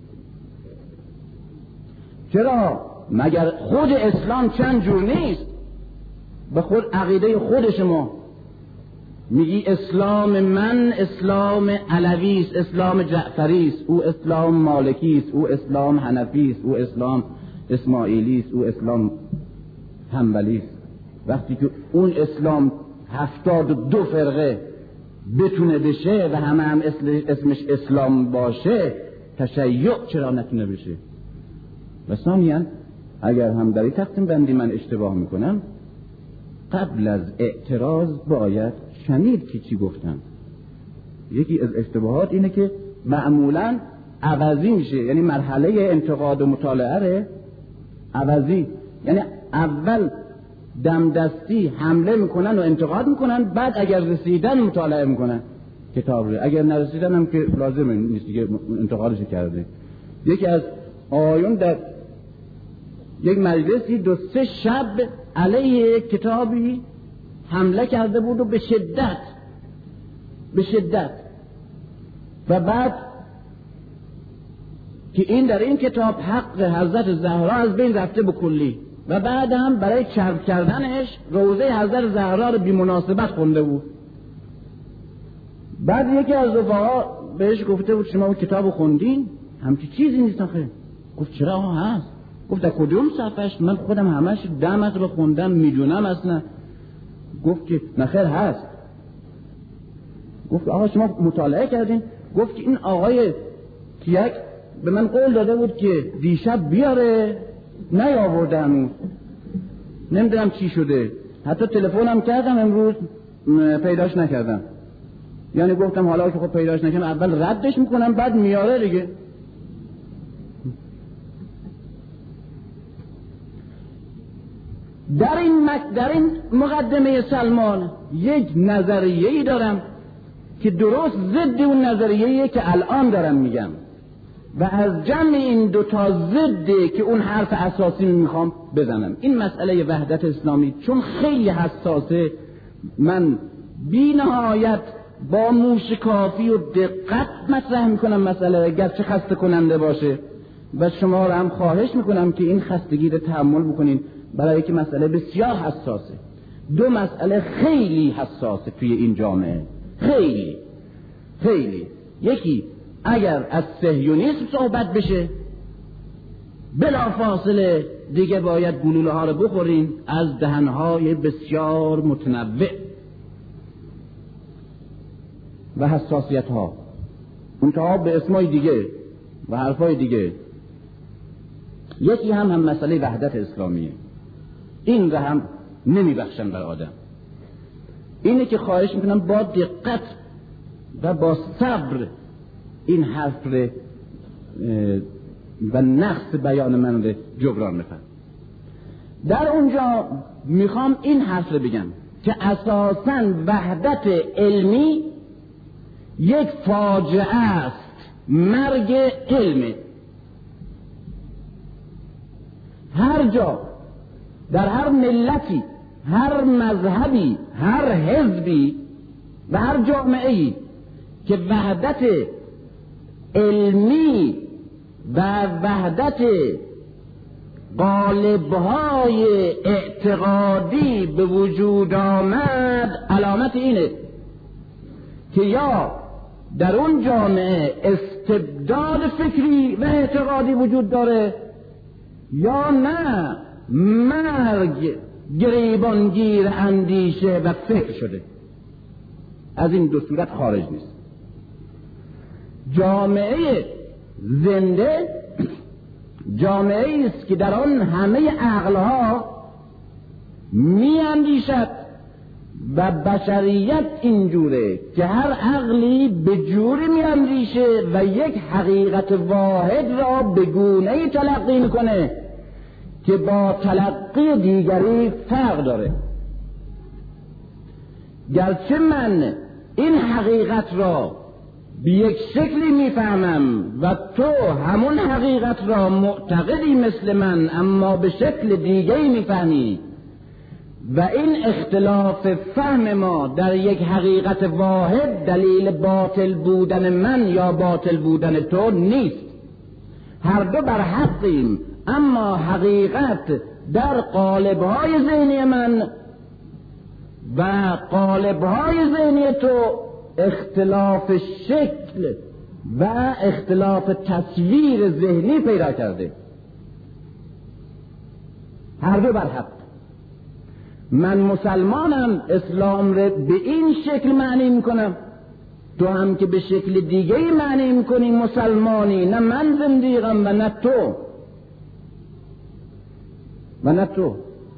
چرا؟ مگر خود اسلام چند جور نیست؟ به خود عقیده خود شما میگی اسلام من اسلام علوی است، اسلام جعفری است، او اسلام مالکی است، او اسلام حنفی است، او اسلام اسماعیلی است، او اسلام حنبلی است. وقتی که اون اسلام 72 فرقه بتونه بشه و همه هم اسمش اسلام باشه، تشیع چرا نتونه بشه؟ و ثانیاً اگر هم در این تقسیم بندی من اشتباه میکنم، قبل از اعتراض باید شنید که چی گفتم. یکی از اشتباهات اینه که معمولاً عوضی میشه، یعنی مرحله انتقاد و مطالعه ره عوضی، یعنی اول دم دستی حمله میکنن و انتقاد میکنن، بعد اگر رسیدن مطالعه میکنن کتاب رو، اگر نرسیدن هم که لازم نیست دیگه انتقادش کرده. یکی از آیون در یک مجلسی 2-3 شب علیه کتابی حمله کرده بود و به شدت و بعد که این در این کتاب حق حضرت زهرا از بین رفته به کلی، و بعد هم برای چرب کردنش روضه حضرت زهرا رو بی مناسبت خونده بود. بعد یکی از رفقا بهش گفته بود شما اون کتابو خوندین؟ همچی چیزی نیست آخه. گفت چرا هست؟ گفت در کدوم صفحش؟ من خودم همش 10 مرتبه خوندم میدونم اصلا. گفت که نخیر هست. گفت آقا شما مطالعه کردین؟ گفت که این آقای کیک به من قول داده بود که دیشب بیاره، نیاورده هنوز، نمیدونم چی شده، حتی تلفنم کردم امروز پیداش نکردم. یعنی گفتم حالا که خب پیداش نکردم اول ردش میکنم بعد میاره دیگه. در این مقدمه سلمان یک نظریه‌ای دارم که درست ضد اون نظریه‌ایه که الان دارم میگم و از جمع این دوتا ضده که اون حرف اساسی میخوام بزنم. این مسئله وحدت اسلامی چون خیلی حساسه، من بی نهایت با موشکافی و دقت مطرح میکنم مسئله، گرچه خسته کننده باشه، و شما رو هم خواهش میکنم که این خستگی رو تحمل بکنین، برای که مسئله بسیار حساسه. دو مسئله خیلی حساسه توی این جامعه، خیلی خیلی. یکی اگر از صهیونیسم صحبت بشه بلافاصله دیگه باید گلوله ها رو بخورین از دهنهای بسیار متنوع و حساسیت ها، منتها به اسمای دیگه و حرفای دیگه. یکی هم مسئله وحدت اسلامیه، این رو هم نمیبخشن بر آدم. اینه که خواهش میکنم با دقت و با صبر این حرف رو و نقص بیان من رو جبران بفرم. در اونجا میخوام این حرف رو بگم که اساساً وحدت علمی یک فاجعه است، مرگ علمه. هر جا در هر ملتی، هر مذهبی، هر حزبی و هر جامعه‌ای که وحدت علمی و وحدت قالب‌های اعتقادی به وجود آمد، علامت اینه که یا در اون جامعه استبداد فکری و اعتقادی وجود داره یا نه مرگ گریبانگیر اندیشه و فکر شده. از این دو صورت خارج نیست. جامعه زنده جامعه است که در آن همه عقلها می اندیشد و بشریت اینجوره که هر عقلی به جوری می اندیشه و یک حقیقت واحد را به گونه‌ای تلقی میکنه که با تلقی دیگری فرق داره. گرچه من این حقیقت را به یک شکلی میفهمم و تو همون حقیقت را معتقدی مثل من اما به شکل دیگری میفهمی و این اختلاف فهم ما در یک حقیقت واحد دلیل باطل بودن من یا باطل بودن تو نیست. هر دو بر حقیم، اما حقیقت در قالب‌های ذهنی من و قالب‌های ذهنی تو اختلاف شکل و اختلاف تصویر ذهنی پیدا کرده. هر دو بر حق. من مسلمانم، اسلام رو به این شکل معنی میکنم، تو هم که به شکل دیگه معنی میکنی مسلمانی. نه من زندیقم و نه تو و نه تو.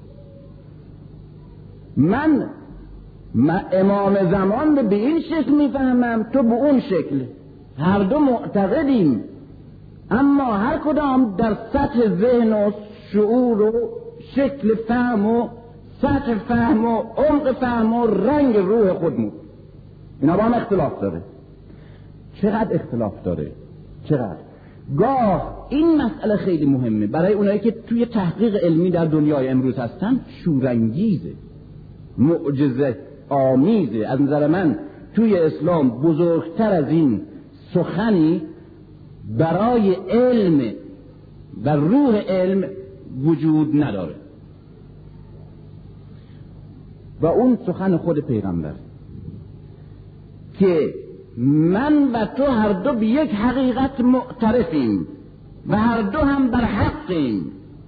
من امام زمان رو به این شکل میفهمم، تو به اون شکل. هر دو معتقدیم، اما هر کدام در سطح ذهن و شعور و شکل فهم و سطح فهم و عمق فهم و رنگ روح خودمون، اینا با هم اختلاف داره. چقدر اختلاف داره، چقدر. گاه این مسئله خیلی مهمه برای اونایی که توی تحقیق علمی در دنیای امروز هستن، شورانگیزه، معجزه آمیزه. از نظر من توی اسلام بزرگتر از این سخنی برای علم و روح علم وجود نداره. و اون سخن خود پیغمبر که من و تو هر دو به یک حقیقت معترفیم و هر دو هم بر حقیم،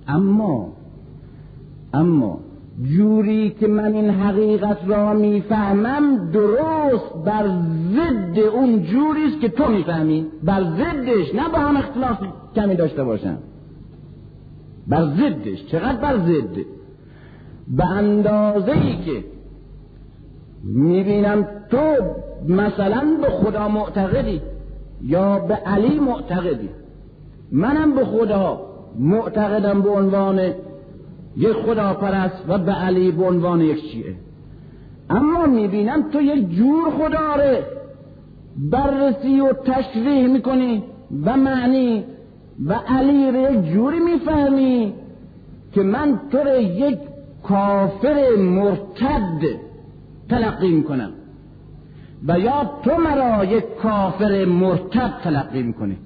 اما جوری که من این حقیقت را میفهمم درست بر ضد اون جوریست که تو میفهمی، بر ضدش، نه با هم اختلاف کمی داشته باشم، بر ضدش. چقدر بر ضد؟ به اندازه‌ای که میبینم تو مثلا به خدا معتقدی یا به علی معتقدی، منم به خدا معتقدم به عنوان یک خدا پرست و به علی به عنوان یک شیعه، اما میبینم تو یک جور خدا رو بررسی و تشریح میکنی و معنی و علی رو یک جوری میفهمی که من تو رو یک کافر مرتد تلقی میکنم و یا تو مرا یک کافر مرتد تلقی میکنی.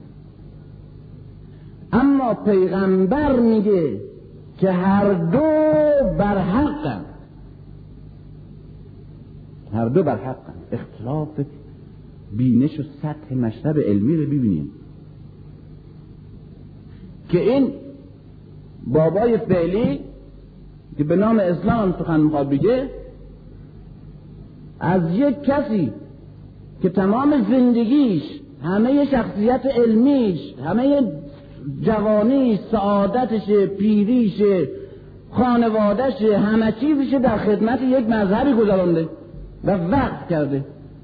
اما پیغمبر میگه که هر دو بر حقن، هر دو بر حقن. اختلاف بینش و سطح مشرب علمی رو ببینیم که این بابای فعلی که به نام اسلام سخن میخواد بگه، از یک کسی که تمام زندگیش، همه شخصیت علمیش، همه جوانیش، سعادتش، پیریش، خانوادهش، همه چیزش در خدمت یک مذهبی گذرانده و وقف کرده،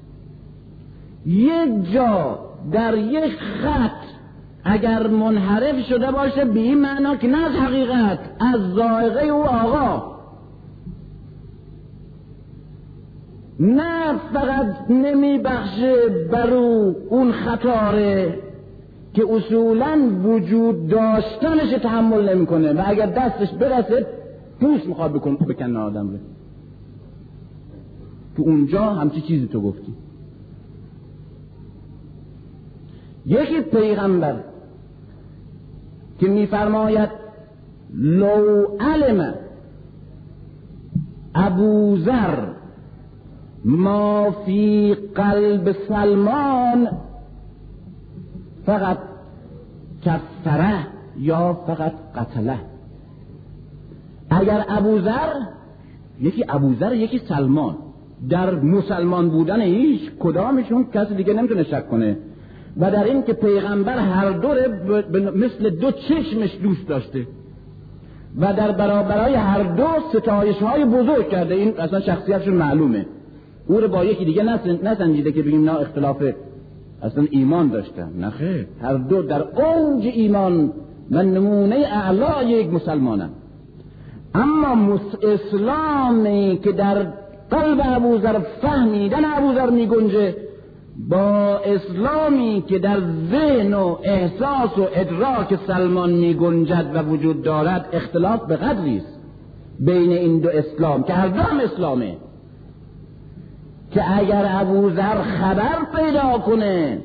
یک جا در یک خط اگر منحرف شده باشه به این معنا که نه از حقیقت، از ذائقه او آقا، نه فقط نمی بخشه برو اون خطاره که اصولاً وجود داشتنش تحمل نمی کنه و اگر دستش برسه پوست میخواد بکنه آدم رو. تو اونجا همچی چیزی تو گفتی. یکی پیغمبر که میفرماید لو علم ابوذر ما فی قلب سلمان فقط کفره یا فقط قتله. اگر ابوذر، یکی ابوذر یکی سلمان، در مسلمان بودن هیچ کدامشون کسی دیگه نمیتونه شک کنه و در این که پیغمبر هر دو مثل دو چشمش دوست داشته و در برابرای هر دو ستایش‌های بزرگ کرده. این اصلا شخصیتشون معلومه، او رو با یکی دیگه نسنجیده که بگیم نه اختلاف اصلا ایمان داشتن، نه خیر، هر دو در اوج ایمان و نمونه اعلی یک مسلمانن. اما اسلامی که در قلب ابوذر فهمیدن ابوذر میگنجه با اسلامی که در ذهن و احساس و ادراک سلمان میگنجد و وجود دارد اختلاف به قدری است بین این دو اسلام که هر دو هم اسلامه، که اگر ابوذر خبر پیدا کنه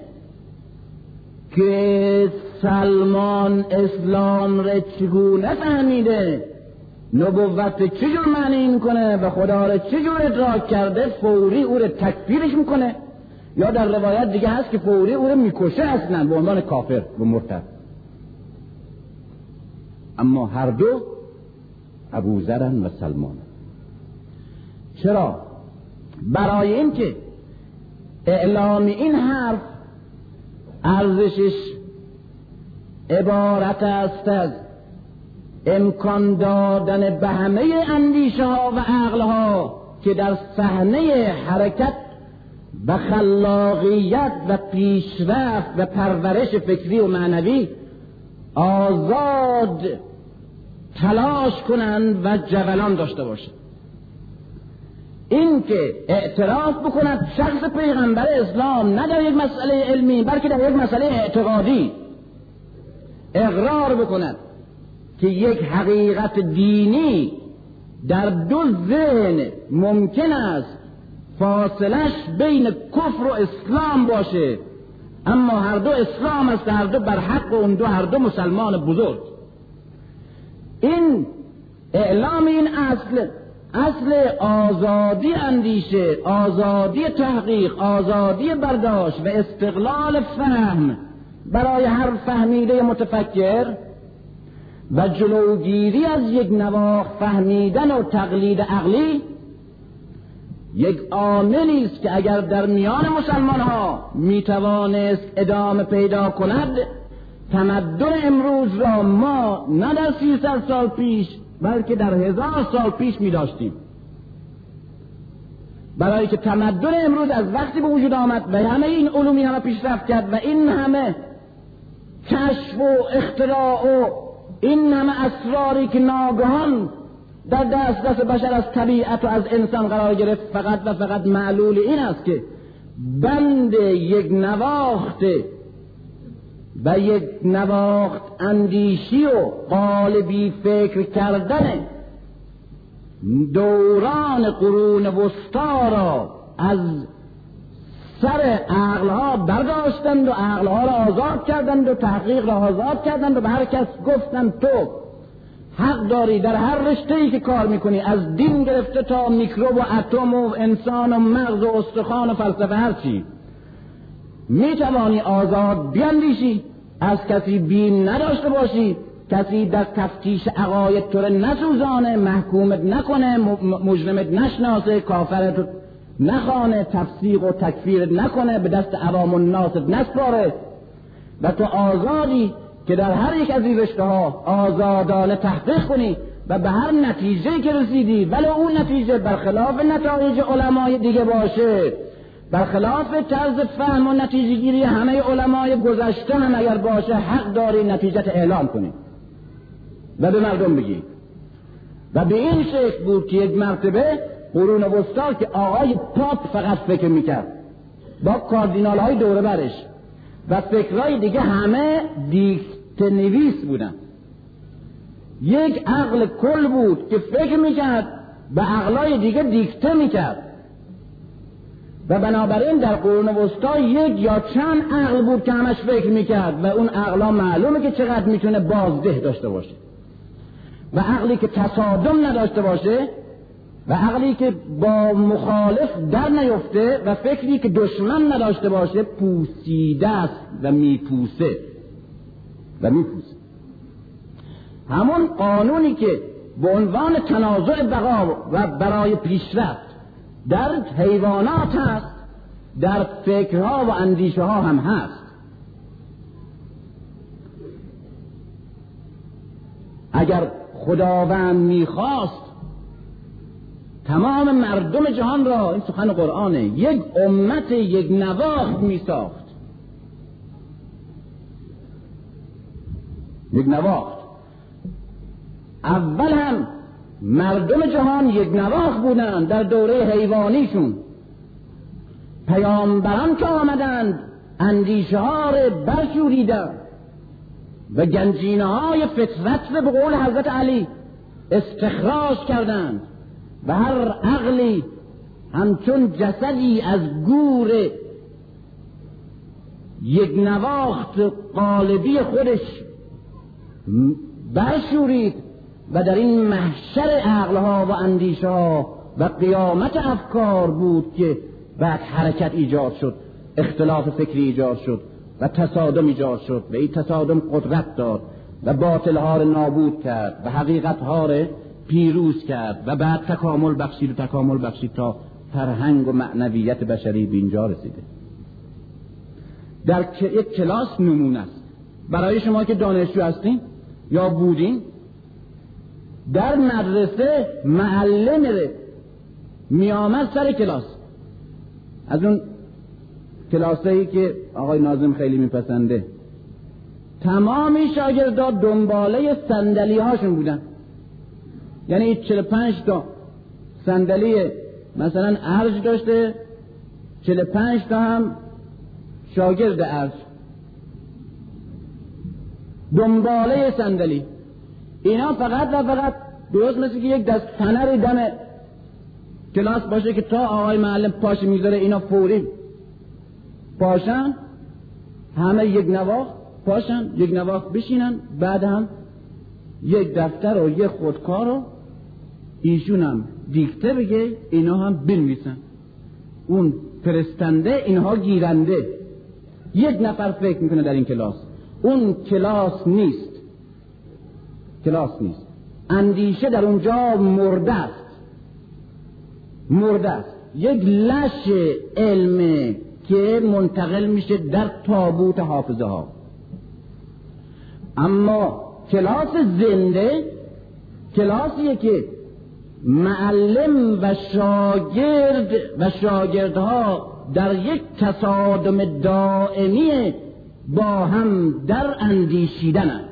که سلمان اسلام را چگونه فهمیده، نبوت چجور معنی میکنه و خدا را چجور ادراک کرده، فوری او را تکفیرش میکنه یا در روایت دیگه هست که فوری او را میکشه اصلا به عنوان کافر و مرتد. اما هر دو ابوذرن و سلمان. چرا؟ برای این که اعلام این حرف ارزشش عبارت است از امکان دادن به همه اندیشه ها و عقل ها که در صحنه حرکت و خلاقیت و پیشرفت و پرورش فکری و معنوی آزاد تلاش کنند و جولان داشته باشند. این که اعتراف بکند شخص پیغمبر اسلام نه در یک مسئله علمی بلکه در یک مسئله اعتقادی اقرار بکند که یک حقیقت دینی در دو ذهن ممکن است فاصلش بین کفر و اسلام باشه، اما هر دو اسلام است، هر دو بر حق و اون دو هر دو مسلمان بزرگ. این اعلام این اصل اصل آزادی اندیشه، آزادی تحقیق، آزادی برداشت و استقلال فهم برای هر فهمیده متفکر و جلوگیری از یک نواخت فهمیدن و تقلید عقلی یک عاملی است که اگر در میان مسلمان ها میتوانست ادامه پیدا کند، تمدن امروز را ما نه در 300 سال پیش بلکه در 1000 سال پیش می داشتیم. برای که تمدن امروز از وقتی به وجود آمد و همه این علومی همه پیشرفت کرد و این همه کشف و اختراع و این همه اسراری که ناگهان در دست بشر از طبیعت و از انسان قرار گرفت، فقط و فقط معلول این است که بند یک نواخت و یک نواخت اندیشی و قالبی فکر کردن دوران قرون وسطا را از سر عقلها برداشتند و عقلها را آزاد کردند و تحقیق را آزاد کردند و به هر کس گفتند تو حق داری در هر رشته‌ای که کار میکنی، از دین گرفته تا میکروب و اتم و انسان و مغز و استخوان و فلسفه، هر چی میتوانی آزاد بیندیشی، از کسی بین نداشته باشی، کسی در تفتیش عقاید تو را نسوزانه، محکومت نکنه، مجرمت نشناسه، کافرت نخوانه، تفسیق و تکفیر نکنه، به دست عوام الناس نسپاره و تو آزادی که در هر یک از این رشته ها آزادانه تحقیق کنی و به هر نتیجه که رسیدی، ولی اون نتیجه برخلاف نتایج علمای دیگه باشه، برخلاف طرز فهم و نتیجه گیری همه علمای گذشته هم اگر باشه، حق داری نتیجت اعلام کنی و به مردم بگی. و به این شکل بود که یک مرتبه قرون وسطا که آقای پاپ فقط فکر میکرد با کاردینال های دوره برش و فکرهای دیگه همه دیکته نویس بودن، یک عقل کل بود که فکر میکرد به عقلای دیگه دیکته میکرد و بنابراین در قرون وسطا یک یا چند عقل بود که همش فکر میکرد و اون عقلا معلومه که چقدر میتونه بازده داشته باشه و عقلی که تصادم نداشته باشه و عقلی که با مخالف در نیفته و فکری که دشمن نداشته باشه پوسیده است و میپوسه همون قانونی که به عنوان تنازع بقا و برای پیشرفت در حیوانات هست، در فکرها و اندیشه ها هم هست. اگر خداوند میخواست تمام مردم جهان را، این سخن قرآنه، یک امت یک نواخت میساخت، یک نواخت. اول هم مردم جهان یک نواخت بودند در دوره حیوانیشون، پیامبران که آمدند اندیشه ها را برشوریدند و گنجینه های فطرت به قول حضرت علی استخراج کردند و هر عقلی همچون جسدی از گور یک نواخت قالبی خودش برشورید و در این محشر عقلها و اندیشه ها و قیامت افکار بود که بعد حرکت ایجاد شد، اختلاف فکری ایجاد شد و تصادم ایجاد شد و این تصادم قدرت داد و باطلها را نابود کرد و حقیقتها را پیروز کرد و بعد تکامل بخشید تا فرهنگ و معنویت بشری به اینجا رسیده. در یک کلاس نمونه است برای شما که دانشجو هستین یا بودین، در مدرسه معلم می آمد سر کلاس، از اون کلاسایی که آقای ناظم خیلی میپسنده، تمامی شاگردها دنباله صندلی هاشون بودن، یعنی 45 تا صندلی مثلا ارج داشته، 45 تا هم شاگرد ارج، دنباله صندلی. اینا فقط و فقط درست مثل که یک دست فنر دم کلاس باشه که تا آقای معلم پاش میذاره اینا فوری پاشن، همه یک نواخت پاشن، یک نواخت بشینن، بعد هم یک دفتر و یک خودکار و ایشون هم دیکته بگه، اینا هم بنویسن، اون فرستنده، اینها گیرنده. یک نفر فکر میکنه در این کلاس، اون کلاس نیست. اندیشه در اونجا مرده است. یک لش علمه که منتقل میشه در تابوت حافظه ها. اما کلاس زنده کلاسیه که معلم و شاگردها در یک تصادم دائمی با هم در اندیشیدن.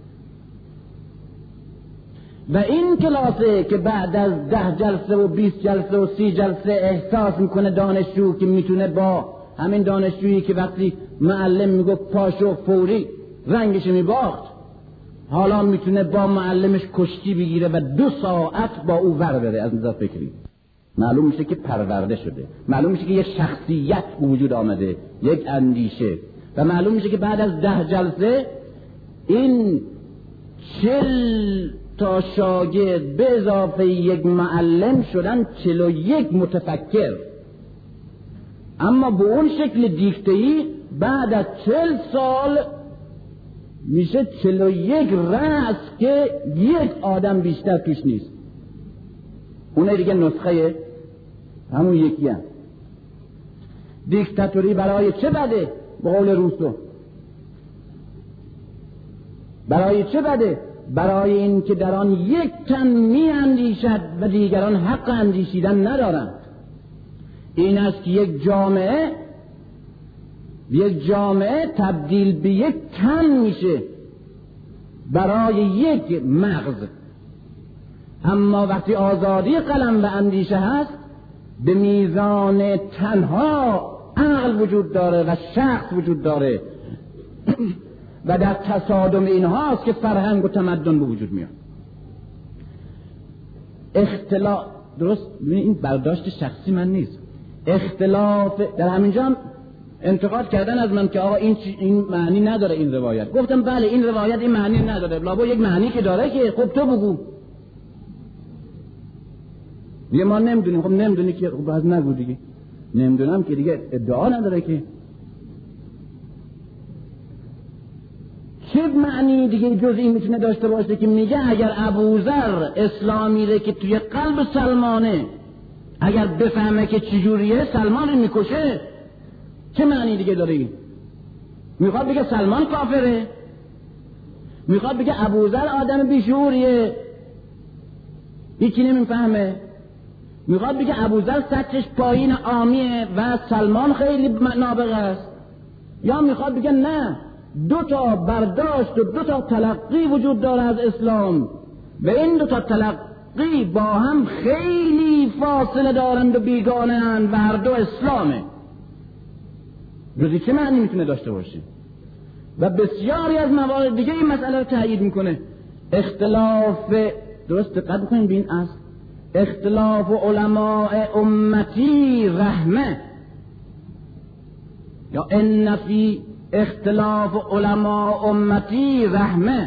و این کلاسه که بعد از 10 جلسه و 20 جلسه و 30 جلسه احساس میکنه دانشجو که میتونه با همین دانشجویی که وقتی معلم میگفت پاشو فوری رنگش میباخت، حالا میتونه با معلمش کشتی بگیره و 2 ساعت با او ور بره. از نظر فکری معلوم میشه که پرورده شده، معلوم میشه که یک شخصیت وجود آمده، یک اندیشه. و معلوم میشه که بعد از 10 جلسه این 40 تا شاگرد به اضافه یک معلم شدن 41 متفکر. اما به اون شکل دیکته‌ای بعد از 40 سال میشه 41 رأس که یک آدم بیشتر توش نیست. اونه دیگه نسخه همون یکی هم. دیکتاتوری برای چه بده؟ به قول روسو برای چه بده؟ برای این که در آن یک تن می اندیشد و دیگران حق اندیشیدن ندارند. این است که یک جامعه تبدیل به یک تن میشه برای یک مغز. اما وقتی آزادی قلم و اندیشه هست، به میزان تنها عقل وجود داره و شخص وجود داره و در تصادم اینهاست که فرهنگ و تمدن به وجود میاد. اختلاف، درست این برداشت شخصی من نیست، اختلاف در همینجا هم انتقاد کردن از من که آقا این معنی نداره این روایت. گفتم بله این روایت این معنی نداره، لابد یک معنی که داره که خب تو بگو. دیگه ما نمیدونیم. خب نمیدونی که خب باز نگو دیگه. نمیدونم که دیگه ادعا نداره که. چه معنی دیگه جز این میتونه داشته باشه که میگه اگر ابوذر اسلامی که توی قلب سلمانه اگر بفهمه که چجوریه سلمان رو میکشه، چه معنی دیگه داره این؟ میخواد بگه سلمان کافره؟ میخواد بگه ابوذر آدم بیشعوریه هیچی نمیفهمه؟ میخواد بگه ابوذر سطحش پایین عامیه و سلمان خیلی نابغه است؟ یا میخواد بگه نه، 2 تا برداشت و 2 تا تلقی وجود داره از اسلام و این 2 تا تلقی با هم خیلی فاصله دارند و بیگانه اند و هر دو اسلامه؟ جزی چه معنی میتونه داشته باشه؟ و بسیاری از موارد دیگه این مسئله رو تأیید میکنه. اختلاف، درست دقت بکنید به این اصل، اختلاف علماء امتی رحمه، یا ان فی اختلاف علماء امتی رحمه.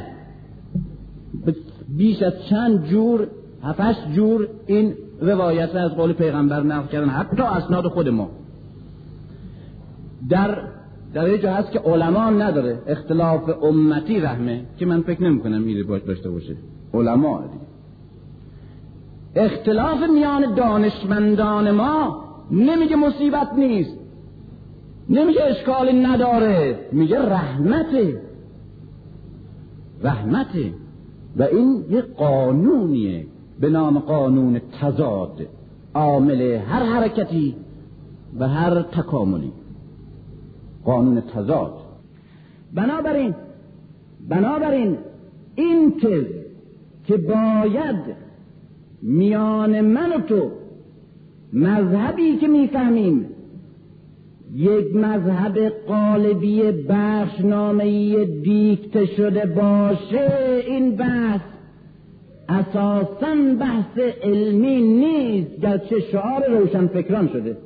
بیش از چند جور، 7-8 جور این روایت از قول پیغمبر نقل کردن، حتی اسناد خود ما. در یه جا هست که علما نداره، اختلاف امتی رحمه، که من فکر نمی کنم این رو داشته باشه. علما دیگه. اختلاف میان دانشمندان ما نمیگه مصیبت نیست، نمیگه اشکالی نداره، میگه رحمته. و این یه قانونیه به نام قانون تضاد، عامل هر حرکتی و هر تکاملی، قانون تضاد. بنابراین این تز که باید میان من و تو مذهبی که میفهمیم یک مذهب قالبی بخشنامه‌ای دیکته شده باشه، این بحث اساساً بحث علمی نیست، گرچه شعار روشنفکران شده.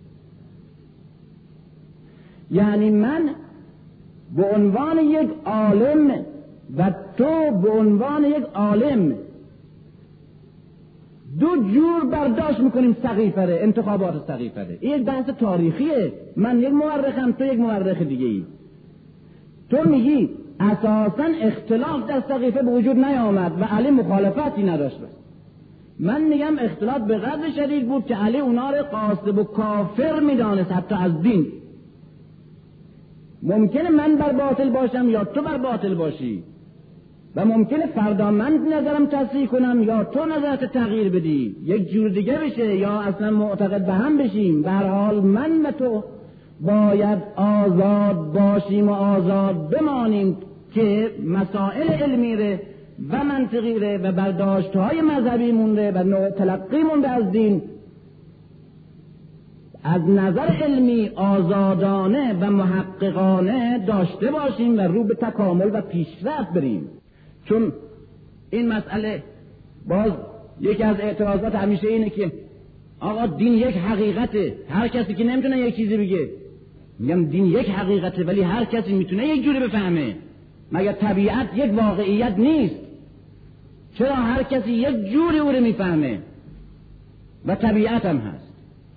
یعنی من به عنوان یک عالم و تو به عنوان یک عالم دو جور برداشت میکنیم سقیفه ره، انتخابات سقیفه ره. این یک بحث تاریخیه. من یک مورخم، تو یک مورخ دیگه ای. تو میگی اساساً اختلاف در سقیفه به وجود نیامد و علی مخالفتی نداشت. من میگم اختلاف به قدر شدید بود که علی اونا رو قاصب و کافر میدانست، حتی از دین. ممکنه من بر باطل باشم یا تو بر باطل باشی و ممکنه فردا من نظرم تصحیح کنم یا تو نظرت تغییر بدی، یک جور دیگه بشه یا اصلا معتقد به هم بشیم. به هر حال من و تو باید آزاد باشیم و آزاد بمانیم که مسائل علمی ره و منطقی ره و برداشت‌های مذهبی مونده و نوع تلقی مونده از دین از نظر علمی آزادانه و محققانه داشته باشیم و رو به تکامل و پیشرفت بریم. چون این مسئله باز یکی از اعتراضات همیشه اینه که آقا دین یک حقیقته، هر کسی که نمیتونه یک چیزی بگه. میگم دین یک حقیقته ولی هر کسی میتونه یک جوری بفهمه. مگر طبیعت یک واقعیت نیست؟ چرا هر کسی یک جوری او رو میفهمه و طبیعت هم هست.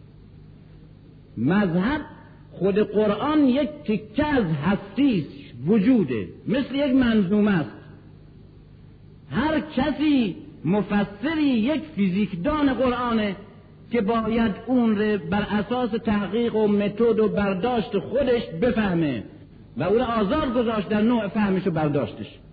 مذهب خود قرآن یک تکه از هستی وجوده، مثل یک منظومه است. هر کسی مفسری یک فیزیکدان قرآنه که باید اون رو بر اساس تحقیق و متد و برداشت خودش بفهمه و او رو آزاد گذاشت در نوع فهمش و برداشتش.